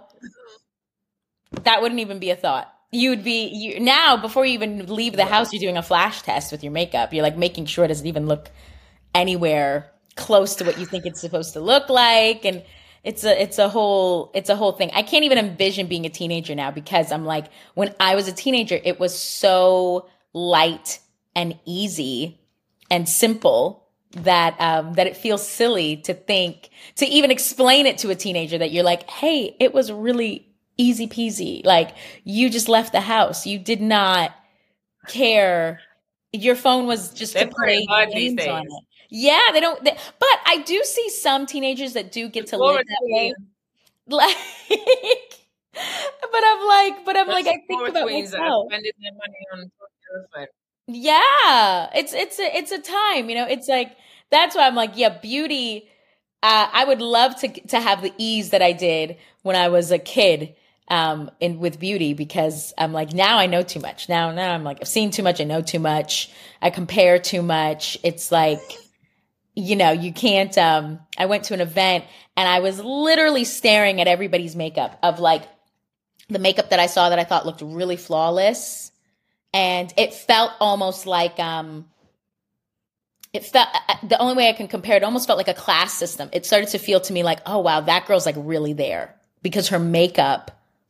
Speaker 2: that wouldn't even be a thought. You'd be, you now, before you even leave the house, you're doing a flash test with your makeup. You're like making sure it doesn't even look anywhere close to what you think it's supposed to look like. And It's a, it's a whole, it's a whole thing. I can't even envision being a teenager now because I'm like, when I was a teenager, it was so light and easy and simple that, um, that it feels silly to think, to even explain it to a teenager that you're like, hey, it was really easy peasy. Like you just left the house. You did not care. Your phone was just
Speaker 3: They're
Speaker 2: to play games on it. Yeah, they don't. They, but I do see some teenagers that do get to live that way. Like, but I'm like, but I'm
Speaker 3: That's
Speaker 2: like, I think about myself.
Speaker 3: That are spending their money on telephone.
Speaker 2: Yeah, it's it's a it's a time, you know. It's like that's why I'm like, yeah, beauty. Uh, I would love to to have the ease that I did when I was a kid. Um, in with beauty, because I'm like, now I know too much. Now, now I'm like, I've seen too much. I know too much. I compare too much. It's like, you know, you can't, um, I went to an event and I was literally staring at everybody's makeup of like the makeup that I saw that I thought looked really flawless. And it felt almost like, um, it felt, the only way I can compare it almost felt like a class system. It started to feel to me like, oh wow, that girl's like really there because her makeup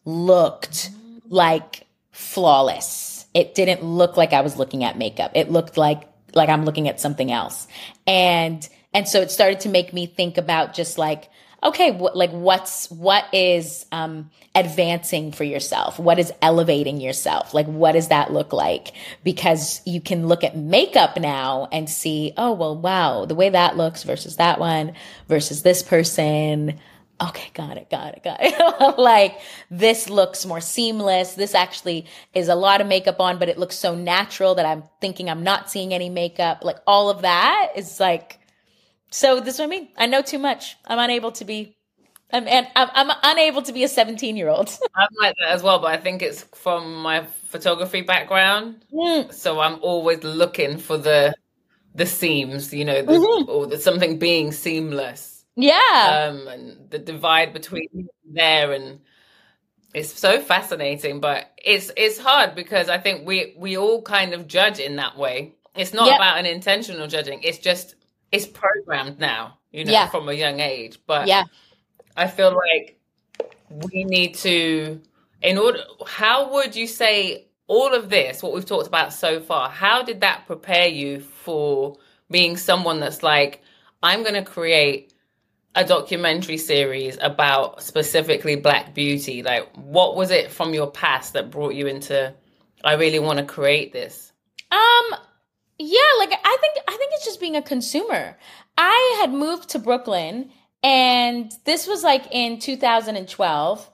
Speaker 2: looked like flawless. It didn't look like I was looking at makeup. It looked like like I'm looking at something else. And and so it started to make me think about just like, okay, what, like what's what is um, advancing for yourself? What is elevating yourself? Like, what does that look like? Because you can look at makeup now and see, oh, well, wow, the way that looks versus that one versus this person. Okay, got it, got it, got it. Like, this looks more seamless. This actually is a lot of makeup on, but it looks so natural that I'm thinking I'm not seeing any makeup. Like, all of that is like, so this is what I mean. I know too much. I'm unable to be, I'm, and I'm, I'm unable to be a seventeen year old.
Speaker 3: I'm like that as well, but I think it's from my photography background. Mm. So I'm always looking for the, the seams, you know, the, mm-hmm. or the, something being seamless.
Speaker 2: Yeah.
Speaker 3: Um, and the divide between there, and it's so fascinating, but it's it's hard because I think we we all kind of judge in that way. It's not yep. about an intentional judging. It's just, it's programmed now, you know, yeah. from a young age. But
Speaker 2: yeah.
Speaker 3: I feel like we need to, in order, how would you say all of this, what we've talked about so far, how did that prepare you for being someone that's like, I'm going to create a documentary series about specifically Black beauty? Like, what was it from your past that brought you into, I really want to create this?
Speaker 2: Um, yeah, like, I think, I think it's just being a consumer. I had moved to Brooklyn, and this was like in two thousand twelve,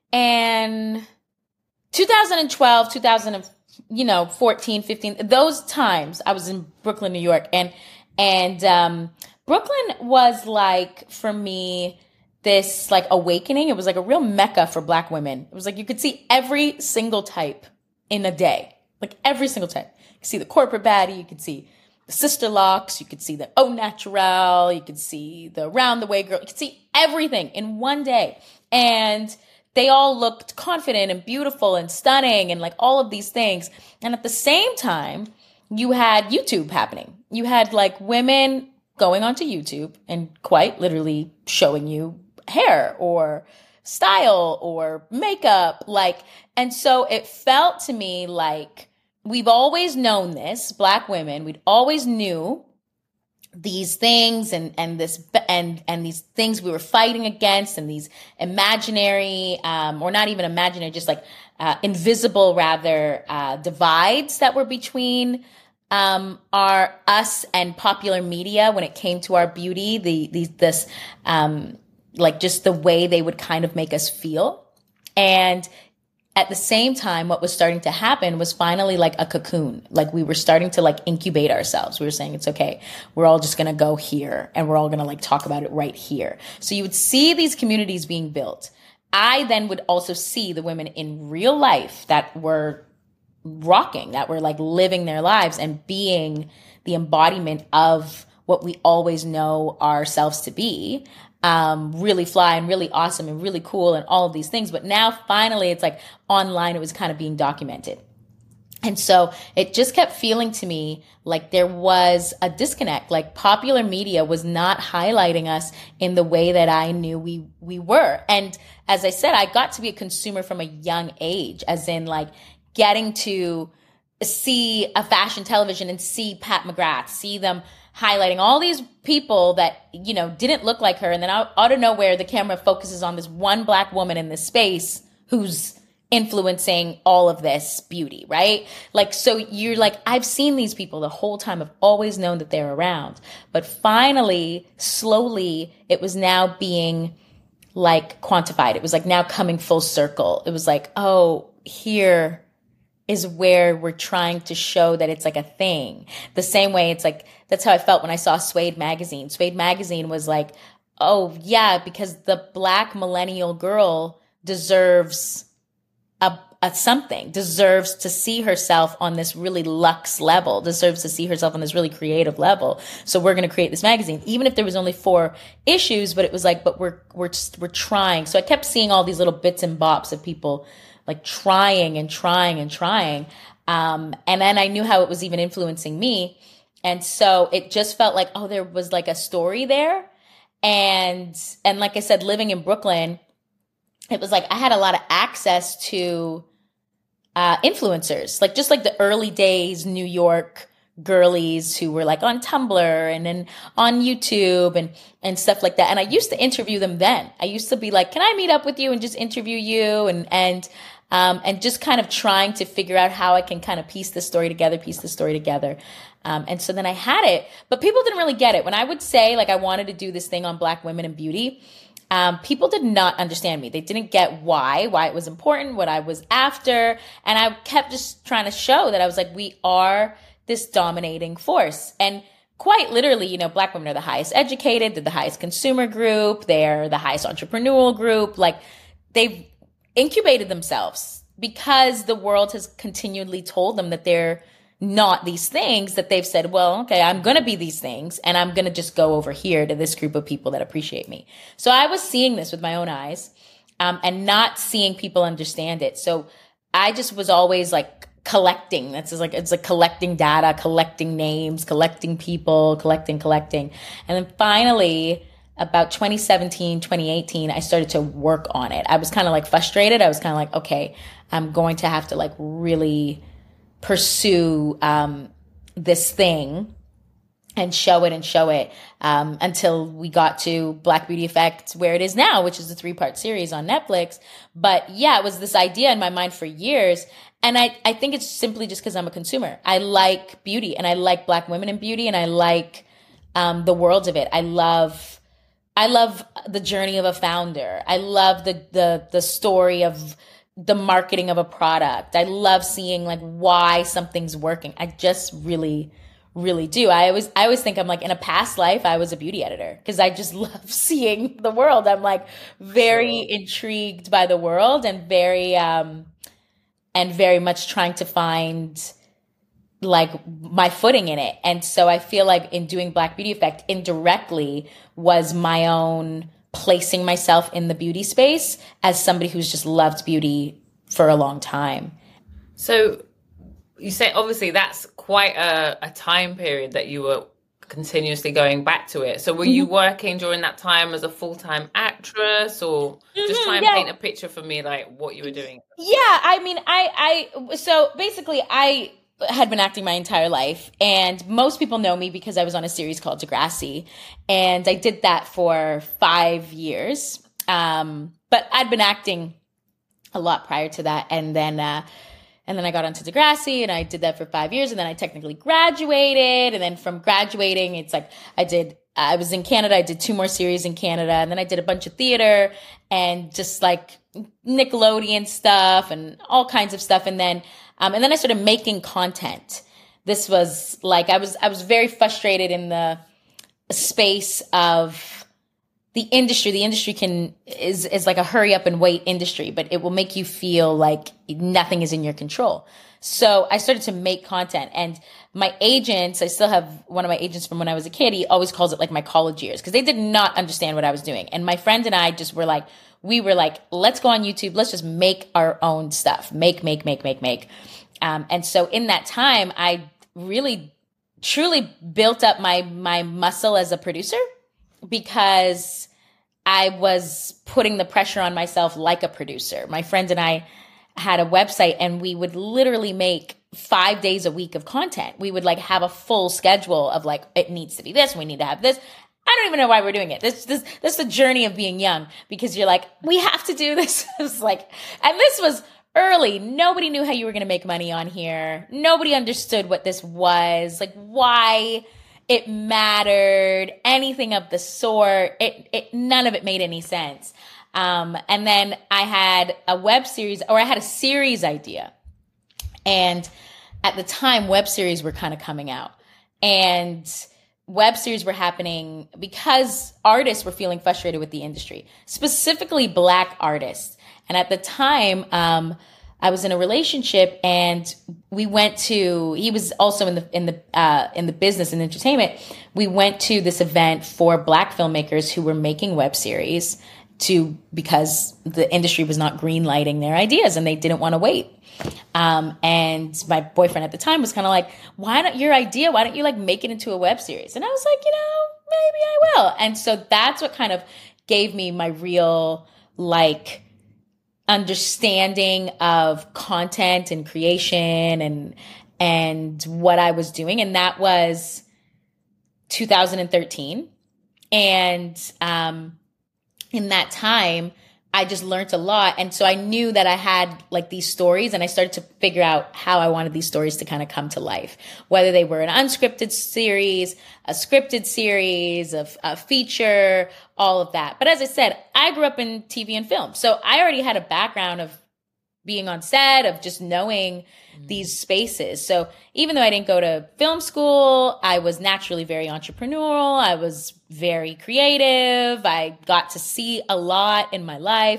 Speaker 2: and twenty twelve, two thousand, you know, fourteen, fifteen, those times I was in Brooklyn, New York, and, and, um, Brooklyn was like, for me, this like awakening. It was like a real mecca for Black women. It was like you could see every single type in a day, like every single type. You could see the corporate baddie, you could see the sister locks, you could see the au naturel, you could see the round the way girl, you could see everything in one day. And they all looked confident and beautiful and stunning and like all of these things. And at the same time, you had YouTube happening. You had like women going onto YouTube and quite literally showing you hair or style or makeup, like, and so it felt to me like we've always known this, Black women, we'd always knew these things and, and this, and, and these things we were fighting against, and these imaginary, um, or not even imaginary, just like, uh, invisible rather, uh, divides that were between um, our us and popular media when it came to our beauty, the, the this, um, like just the way they would kind of make us feel. And at the same time, what was starting to happen was finally like a cocoon. Like we were starting to like incubate ourselves. We were saying, it's okay. We're all just going to go here and we're all going to like talk about it right here. So you would see these communities being built. I then would also see the women in real life that were rocking, that were like living their lives and being the embodiment of what we always know ourselves to be, um, really fly and really awesome and really cool and all of these things. But now finally it's like online, it was kind of being documented. And so it just kept feeling to me like there was a disconnect, like popular media was not highlighting us in the way that I knew we, we were. And as I said, I got to be a consumer from a young age, as in like getting to see a fashion television and see Pat McGrath, see them highlighting all these people that, you know, didn't look like her. And then out, out of nowhere, the camera focuses on this one Black woman in this space who's influencing all of this beauty, right? Like, so you're like, I've seen these people the whole time. I've always known that they're around. But finally, slowly, it was now being like quantified. It was like now coming full circle. It was like, oh, here is where we're trying to show that it's like a thing. The same way it's like, that's how I felt when I saw Suede magazine. Suede magazine was like, oh yeah, because the Black millennial girl deserves a, a something, deserves to see herself on this really luxe level, deserves to see herself on this really creative level. So we're going to create this magazine, even if there was only four issues, but it was like, but we're, we're, just, we're trying. So I kept seeing all these little bits and bops of people like trying and trying and trying. Um, and then I knew how it was even influencing me. And so it just felt like, oh, there was like a story there. And, and like I said, living in Brooklyn, it was like I had a lot of access to uh, influencers, like just like the early days New York girlies who were like on Tumblr and then on YouTube and, and stuff like that. And I used to interview them then. I used to be like, can I meet up with you and just interview you? And, and, um, and just kind of trying to figure out how I can kind of piece the story together, piece the story together. Um, and so then I had it, but people didn't really get it. When I would say like I wanted to do this thing on Black women and beauty, Um, people did not understand me. They didn't get why, why it was important, what I was after. And I kept just trying to show that I was like, we are this dominating force. And quite literally, you know, Black women are the highest educated, they're the highest consumer group, they're the highest entrepreneurial group. Like they've incubated themselves because the world has continually told them that they're not these things, that they've said, well, okay, I'm going to be these things and I'm going to just go over here to this group of people that appreciate me. So I was seeing this with my own eyes, um, and not seeing people understand it. So I just was always like collecting. That's just like, it's like collecting data, collecting names, collecting people, collecting, collecting. And then finally, about twenty seventeen, twenty eighteen, I started to work on it. I was kind of like frustrated. I was kind of like, okay, I'm going to have to like really pursue um, this thing and show it and show it um, until we got to Black Beauty Effect, where it is now, which is a three-part series on Netflix. But yeah, it was this idea in my mind for years. And I, I think it's simply just because I'm a consumer. I like beauty and I like Black women in beauty and I like um, the world of it. I love I love the journey of a founder. I love the the the story of the marketing of a product. I love seeing like why something's working. I just really, really do. I always, I always think I'm like in a past life, I was a beauty editor because I just love seeing the world. I'm like very sure. intrigued by the world and very, um, and very much trying to find like my footing in it. And so I feel like in doing Black Beauty Effect indirectly was my own placing myself in the beauty space as somebody who's just loved beauty for a long time.
Speaker 3: So you say, obviously that's quite a, a time period that you were continuously going back to it. So were mm-hmm. you working during that time as a full-time actress, or mm-hmm, just try and yeah. paint a picture for me, like what you were doing?
Speaker 2: Yeah. I mean, I, I, so basically I had been acting my entire life, and most people know me because I was on a series called Degrassi, and I did that for five years. Um, but I'd been acting a lot prior to that, and then uh, and then I got onto Degrassi, and I did that for five years, and then I technically graduated, and then from graduating, it's like I did. I was in Canada. I did two more series in Canada, and then I did a bunch of theater and just like Nickelodeon stuff and all kinds of stuff, and then. Um, and then I started making content. This was like, I was, I was very frustrated in the space of the industry. The industry can, is, is like a hurry up and wait industry, but it will make you feel like nothing is in your control. So I started to make content, and my agents, I still have one of my agents from when I was a kid. He always calls it like my college years because they did not understand what I was doing. And my friend and I just were like, we were like, let's go on YouTube. Let's just make our own stuff. Make, make, make, make, make. Um, and so in that time, I really, truly built up my, my muscle as a producer because I was putting the pressure on myself like a producer. My friend and I had a website, and we would literally make five days a week of content. We would like have a full schedule of like, it needs to be this, we need to have this. I don't even know why we're doing it. This, this, this is the journey of being young, because you're like, we have to do this. It's like, and this was early. Nobody knew how you were going to make money on here. Nobody understood what this was, like why it mattered, anything of the sort. It, it, none of it made any sense. Um, and then I had a web series, or I had a series idea. And at the time, web series were kind of coming out, and web series were happening because artists were feeling frustrated with the industry, specifically Black artists. And at the time, um, I was in a relationship, and we went to, he was also in the, in the, uh, in the business and entertainment. We went to this event for Black filmmakers who were making web series to, because the industry was not green lighting their ideas and they didn't want to wait. Um, and my boyfriend at the time was kind of like, why not your idea? Why don't you like make it into a web series? And I was like, you know, maybe I will. And so that's what kind of gave me my real, like, understanding of content and creation and and what I was doing. And that was two thousand thirteen. And um, in that time, I just learned a lot. And so I knew that I had like these stories, and I started to figure out how I wanted these stories to kind of come to life, whether they were an unscripted series, a scripted series, a, a feature, all of that. But as I said, I grew up in T V and film. So I already had a background of being on set, of just knowing mm. these spaces. So even though I didn't go to film school, I was naturally very entrepreneurial. I was very creative. I got to see a lot in my life.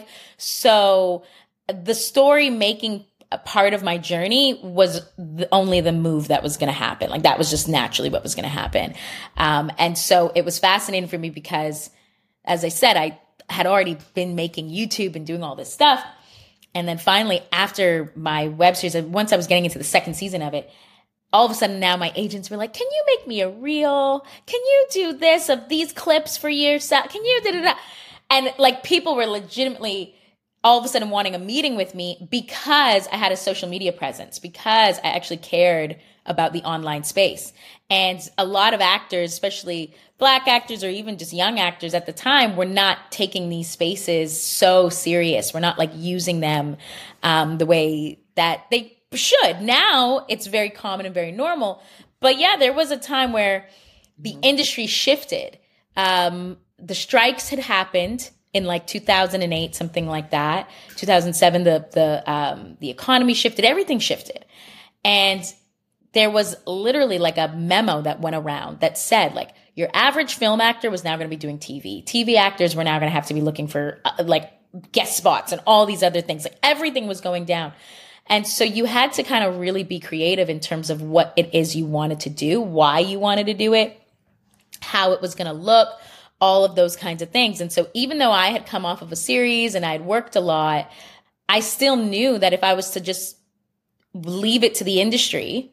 Speaker 2: So the story making a part of my journey was the, only the move that was going to happen. Like that was just naturally what was going to happen. Um, and so it was fascinating for me because, as I said, I had already been making YouTube and doing all this stuff. And then finally, after my web series, once I was getting into the second season of it, all of a sudden now my agents were like, can you make me a reel? Can you do this of these clips for yourself? Can you da da da? And like people were legitimately all of a sudden wanting a meeting with me because I had a social media presence, because I actually cared about the online space. And a lot of actors, especially Black actors or even just young actors at the time, were not taking these spaces so serious. We're not like using them um, the way that they should. Now it's very common and very normal. But yeah, there was a time where the industry shifted. Um, the strikes had happened in like two thousand eight, something like that. two thousand seven, the the um, the economy shifted, everything shifted, and there was literally like a memo that went around that said like your average film actor was now going to be doing T V. T V actors were now going to have to be looking for uh, like guest spots and all these other things. Like everything was going down. And so you had to kind of really be creative in terms of what it is you wanted to do, why you wanted to do it, how it was going to look, all of those kinds of things. And so even though I had come off of a series and I had worked a lot, I still knew that if I was to just leave it to the industry,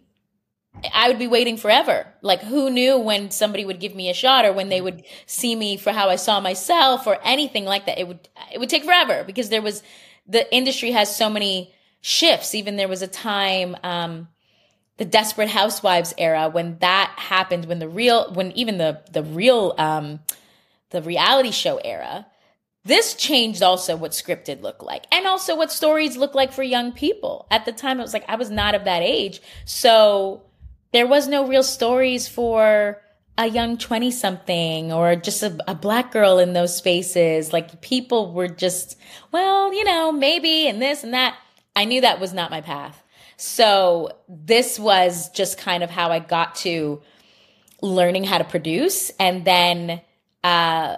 Speaker 2: I would be waiting forever. Like who knew when somebody would give me a shot or when they would see me for how I saw myself or anything like that. It would, it would take forever because there was, the industry has so many shifts. Even there was a time, um, the Desperate Housewives era, when that happened, when the real, when even the, the real, um, the reality show era, this changed also what scripted looked like and also what stories look like for young people. At the time, it was like, I was not of that age. So there was no real stories for a young twenty something or just a, a Black girl in those spaces. Like people were just, well, you know, maybe and this and that. I knew that was not my path. So this was just kind of how I got to learning how to produce. And then uh,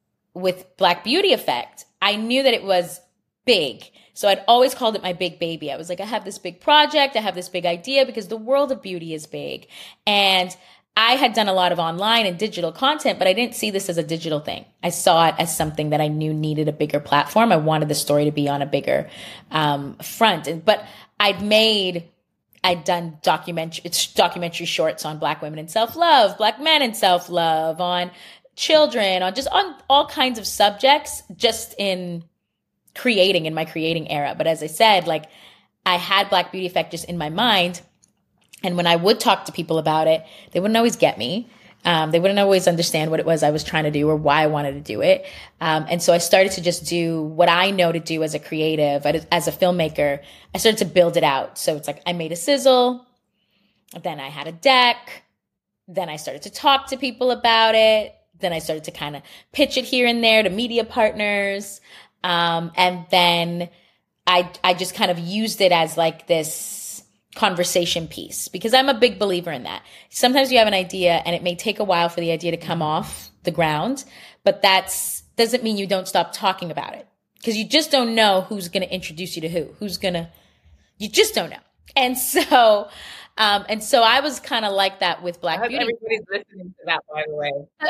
Speaker 2: with Black Beauty Effect, I knew that it was big. So I'd always called it my big baby. I was like, I have this big project. I have this big idea because the world of beauty is big. And I had done a lot of online and digital content, but I didn't see this as a digital thing. I saw it as something that I knew needed a bigger platform. I wanted the story to be on a bigger um, front. And, but I'd made, I'd done documentary, it's documentary shorts on Black women in self-love, Black men in self-love, on children, on just on all kinds of subjects, just in creating, in my creating era. But as I said, like I had Black Beauty Effect just in my mind. And when I would talk to people about it, they wouldn't always get me. Um, they wouldn't always understand what it was I was trying to do or why I wanted to do it. Um, and so I started to just do what I know to do as a creative, as a filmmaker. I started to build it out. So it's like I made a sizzle, then I had a deck, then I started to talk to people about it. Then I started to kind of pitch it here and there to media partners. Um, and then I, I just kind of used it as like this conversation piece because I'm a big believer in that. Sometimes you have an idea and it may take a while for the idea to come off the ground, but that's doesn't mean you don't stop talking about it because you just don't know who's going to introduce you to who, who's going to, you just don't know. And so, um, and so I was kind of like that with Black
Speaker 3: I hope
Speaker 2: Beauty.
Speaker 3: everybody's listening to that, by the way.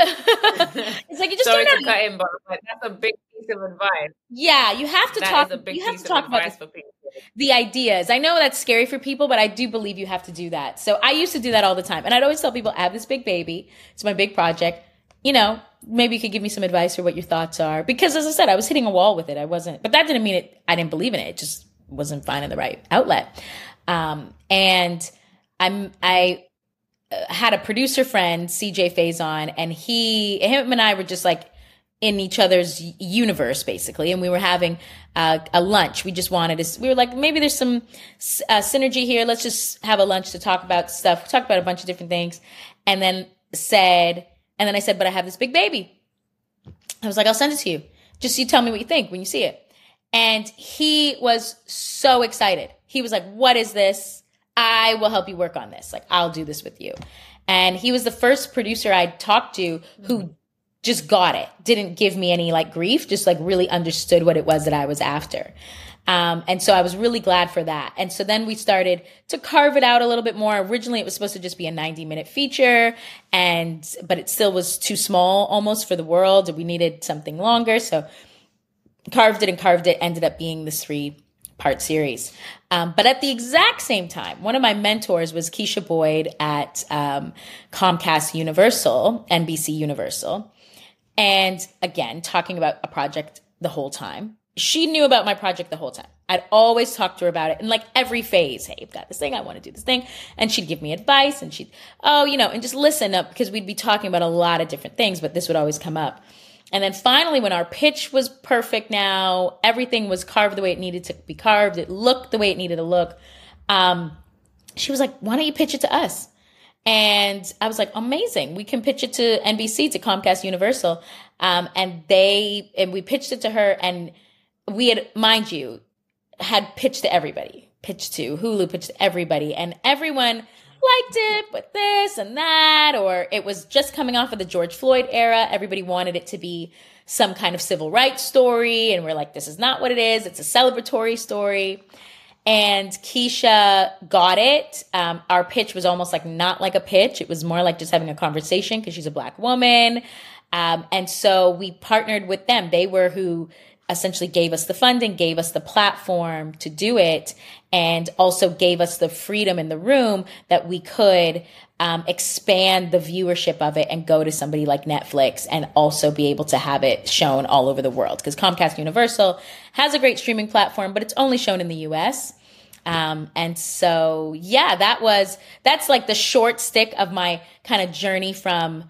Speaker 2: It's like you just
Speaker 3: Sorry
Speaker 2: don't
Speaker 3: to
Speaker 2: know.
Speaker 3: cut in, but like, that's a big piece of advice.
Speaker 2: Yeah, you have to
Speaker 3: That
Speaker 2: talk.
Speaker 3: is a big
Speaker 2: You have
Speaker 3: piece
Speaker 2: to talk
Speaker 3: of
Speaker 2: about
Speaker 3: advice
Speaker 2: the,
Speaker 3: for people.
Speaker 2: the ideas. I know that's scary for people, but I do believe you have to do that. So I used to do that all the time, and I'd always tell people, "I have this big baby. It's my big project. You know, maybe you could give me some advice or what your thoughts are. Because as I said, I was hitting a wall with it. I wasn't, but that didn't mean it, I didn't believe in it. It just wasn't finding the right outlet. Um, and I'm, I had a producer friend, C J Faison, and he, him and I were just like in each other's universe, basically. And we were having uh, a lunch. We just wanted to, we were like, maybe there's some uh, synergy here. Let's just have a lunch to talk about stuff. We talked about a bunch of different things. And then said, and then I said, but I have this big baby. I was like, I'll send it to you. Just you tell me what you think when you see it. And he was so excited. He was like, what is this? I will help you work on this. Like, I'll do this with you. And he was the first producer I'd talked to who just got it, didn't give me any like grief, just like really understood what it was that I was after. Um, and so I was really glad for that. And so then we started to carve it out a little bit more. Originally, it was supposed to just be a ninety minute feature, and but it still was too small almost for the world. We needed something longer. So carved it and carved it, ended up being this three part series. Um, but at the exact same time, one of my mentors was Keisha Boyd at um, Comcast Universal, N B C Universal. And again, talking about a project the whole time. She knew about my project the whole time. I'd always talk to her about it in like every phase. Hey, I've got this thing. I want to do this thing. And she'd give me advice and she'd, oh, you know, and just listen up because we'd be talking about a lot of different things, but this would always come up. And then finally, when our pitch was perfect now, everything was carved the way it needed to be carved. It looked the way it needed to look. Um, she was like, why don't you pitch it to us? And I was like, amazing. We can pitch it to N B C, to Comcast Universal. Um, and they, and we pitched it to her, and we had, mind you, had pitched to everybody, pitched to Hulu, pitched to everybody, and everyone liked it, but this and that, or it was just coming off of the George Floyd era. Everybody wanted it to be some kind of civil rights story. And we're like, this is not what it is. It's a celebratory story. And Keisha got it. Um, our pitch was almost like not like a pitch. It was more like just having a conversation because she's a Black woman. Um, and so we partnered with them. They were who essentially gave us the funding, gave us the platform to do it, and also gave us the freedom in the room that we could um, expand the viewership of it and go to somebody like Netflix and also be able to have it shown all over the world. Because Comcast Universal has a great streaming platform, but it's only shown in the U S. Um, and so, yeah, that was, that's like the short stick of my kind of journey from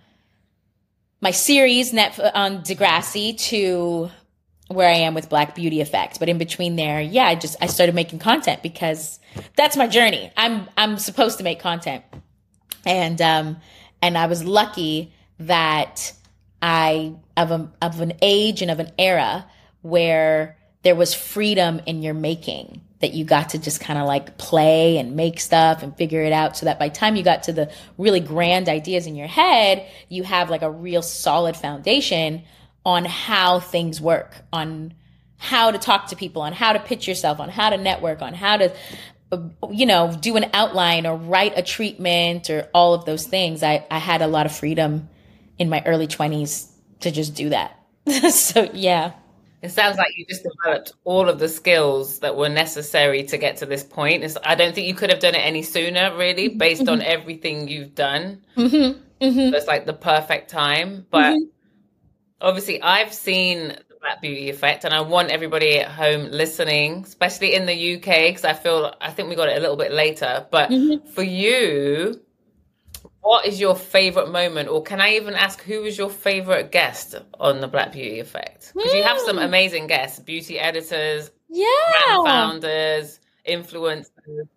Speaker 2: my series Net on Degrassi to where I am with Black Beauty Effect. But in between there, yeah, I just, I started making content because that's my journey. I'm, I'm supposed to make content. And, um, and I was lucky that I, of a, of an age and of an era where there was freedom in your making, that you got to just kind of like play and make stuff and figure it out, so that by the time you got to the really grand ideas in your head, you have like a real solid foundation on how things work, on how to talk to people, on how to pitch yourself, on how to network, on how to, you know, do an outline or write a treatment or all of those things. I, I had a lot of freedom in my early twenties to just do that. So, yeah.
Speaker 3: It sounds like you just developed all of the skills that were necessary to get to this point. It's, I don't think you could have done it any sooner, really, based mm-hmm. on everything you've done. Mm-hmm. Mm-hmm. So it's like the perfect time. But mm-hmm. obviously, I've seen the Black Beauty Effect, and I want everybody at home listening, especially in the U K, because I feel, I think we got it a little bit later. But mm-hmm. for you, what is your favorite moment? Or can I even ask, who was your favorite guest on the Black Beauty Effect? Because mm. you have some amazing guests, beauty editors,
Speaker 2: yeah,
Speaker 3: brand founders, influencers.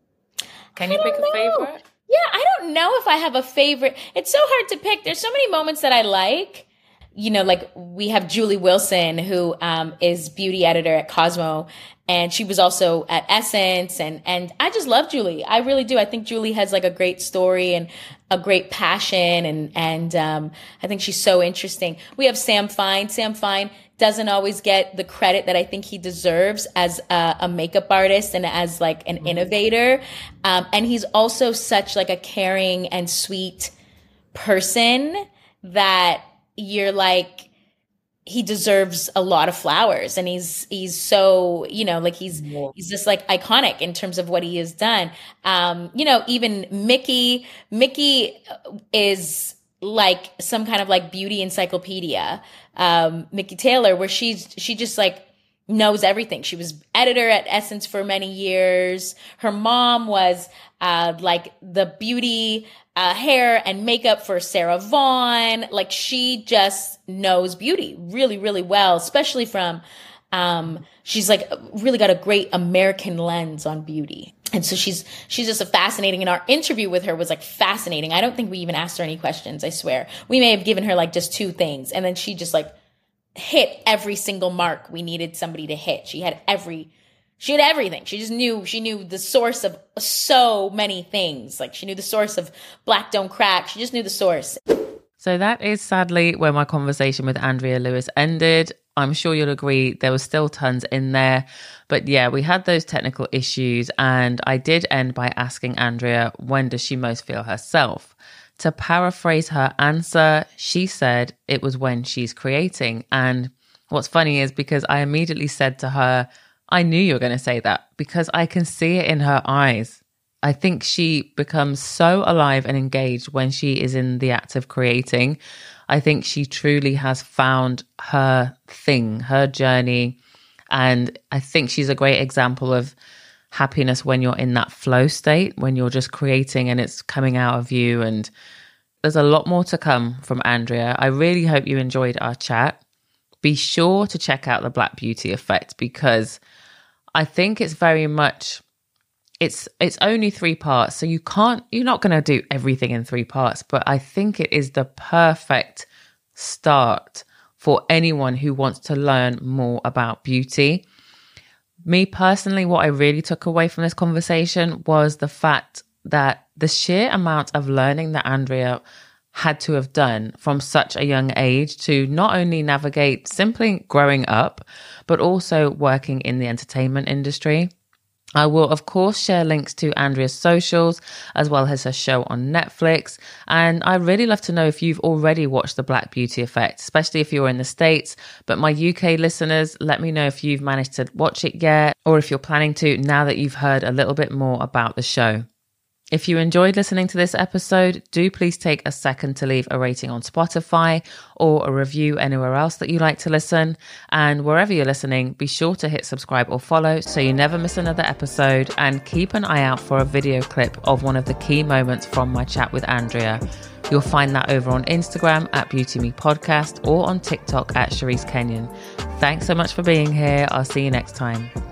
Speaker 3: Can you pick a
Speaker 2: know.
Speaker 3: favorite?
Speaker 2: Yeah, I don't know if I have a favorite. It's so hard to pick. There's so many moments that I like. You know, like we have Julie Wilson, who um, is beauty editor at Cosmo, and she was also at Essence. And, and I just love Julie. I really do. I think Julie has like a great story and a great passion. And, and um, I think she's so interesting. We have Sam Fine. Sam Fine doesn't always get the credit that I think he deserves as a, a makeup artist and as like an innovator. Um, and he's also such like a caring and sweet person that you're like, he deserves a lot of flowers, and he's, he's so, you know, like he's, yeah. he's just like iconic in terms of what he has done. Um, you know, even Mickey, Mickey is like some kind of like beauty encyclopedia, um, Mickey Taylor, where she's, she just like knows everything. She was editor at Essence for many years. Her mom was, uh, like the beauty, uh, hair and makeup for Sarah Vaughan. Like she just knows beauty really, really well, especially from, um, she's like really got a great American lens on beauty. And so she's, she's just a fascinating, and our interview with her was like fascinating. I don't think we even asked her any questions. I swear we may have given her like just two things. And then she just like hit every single mark we needed somebody to hit. She had every, she had everything. She just knew, she knew the source of so many things. Like she knew the source of Black Don't Crack. She just knew the source.
Speaker 1: So that is sadly where my conversation with Andrea Lewis ended. I'm sure you'll agree there was still tons in there. But yeah, we had those technical issues, and I did end by asking Andrea, when does she most feel herself? To paraphrase her answer, she said it was when she's creating. And what's funny is because I immediately said to her, I knew you were going to say that because I can see it in her eyes. I think she becomes so alive and engaged when she is in the act of creating. I think she truly has found her thing, her journey. And I think she's a great example of happiness when you're in that flow state, when you're just creating and it's coming out of you. And there's a lot more to come from Andrea. I really hope you enjoyed our chat. Be sure to check out the Black Beauty Effect, because I think it's very much, it's it's only three parts. So you can't, you're not going to do everything in three parts, but I think it is the perfect start for anyone who wants to learn more about beauty. Me personally, what I really took away from this conversation was the fact that the sheer amount of learning that Andrea had to have done from such a young age to not only navigate simply growing up, but also working in the entertainment industry. I will, of course, share links to Andrea's socials as well as her show on Netflix. And I'd really love to know if you've already watched The Black Beauty Effect, especially if you're in the States. But my U K listeners, let me know if you've managed to watch it yet, or if you're planning to now that you've heard a little bit more about the show. If you enjoyed listening to this episode, do please take a second to leave a rating on Spotify or a review anywhere else that you like to listen. And wherever you're listening, be sure to hit subscribe or follow so you never miss another episode, and keep an eye out for a video clip of one of the key moments from my chat with Andrea. You'll find that over on Instagram at Beauty Me Podcast or on TikTok at Cherise Kenyon. Thanks so much for being here. I'll see you next time.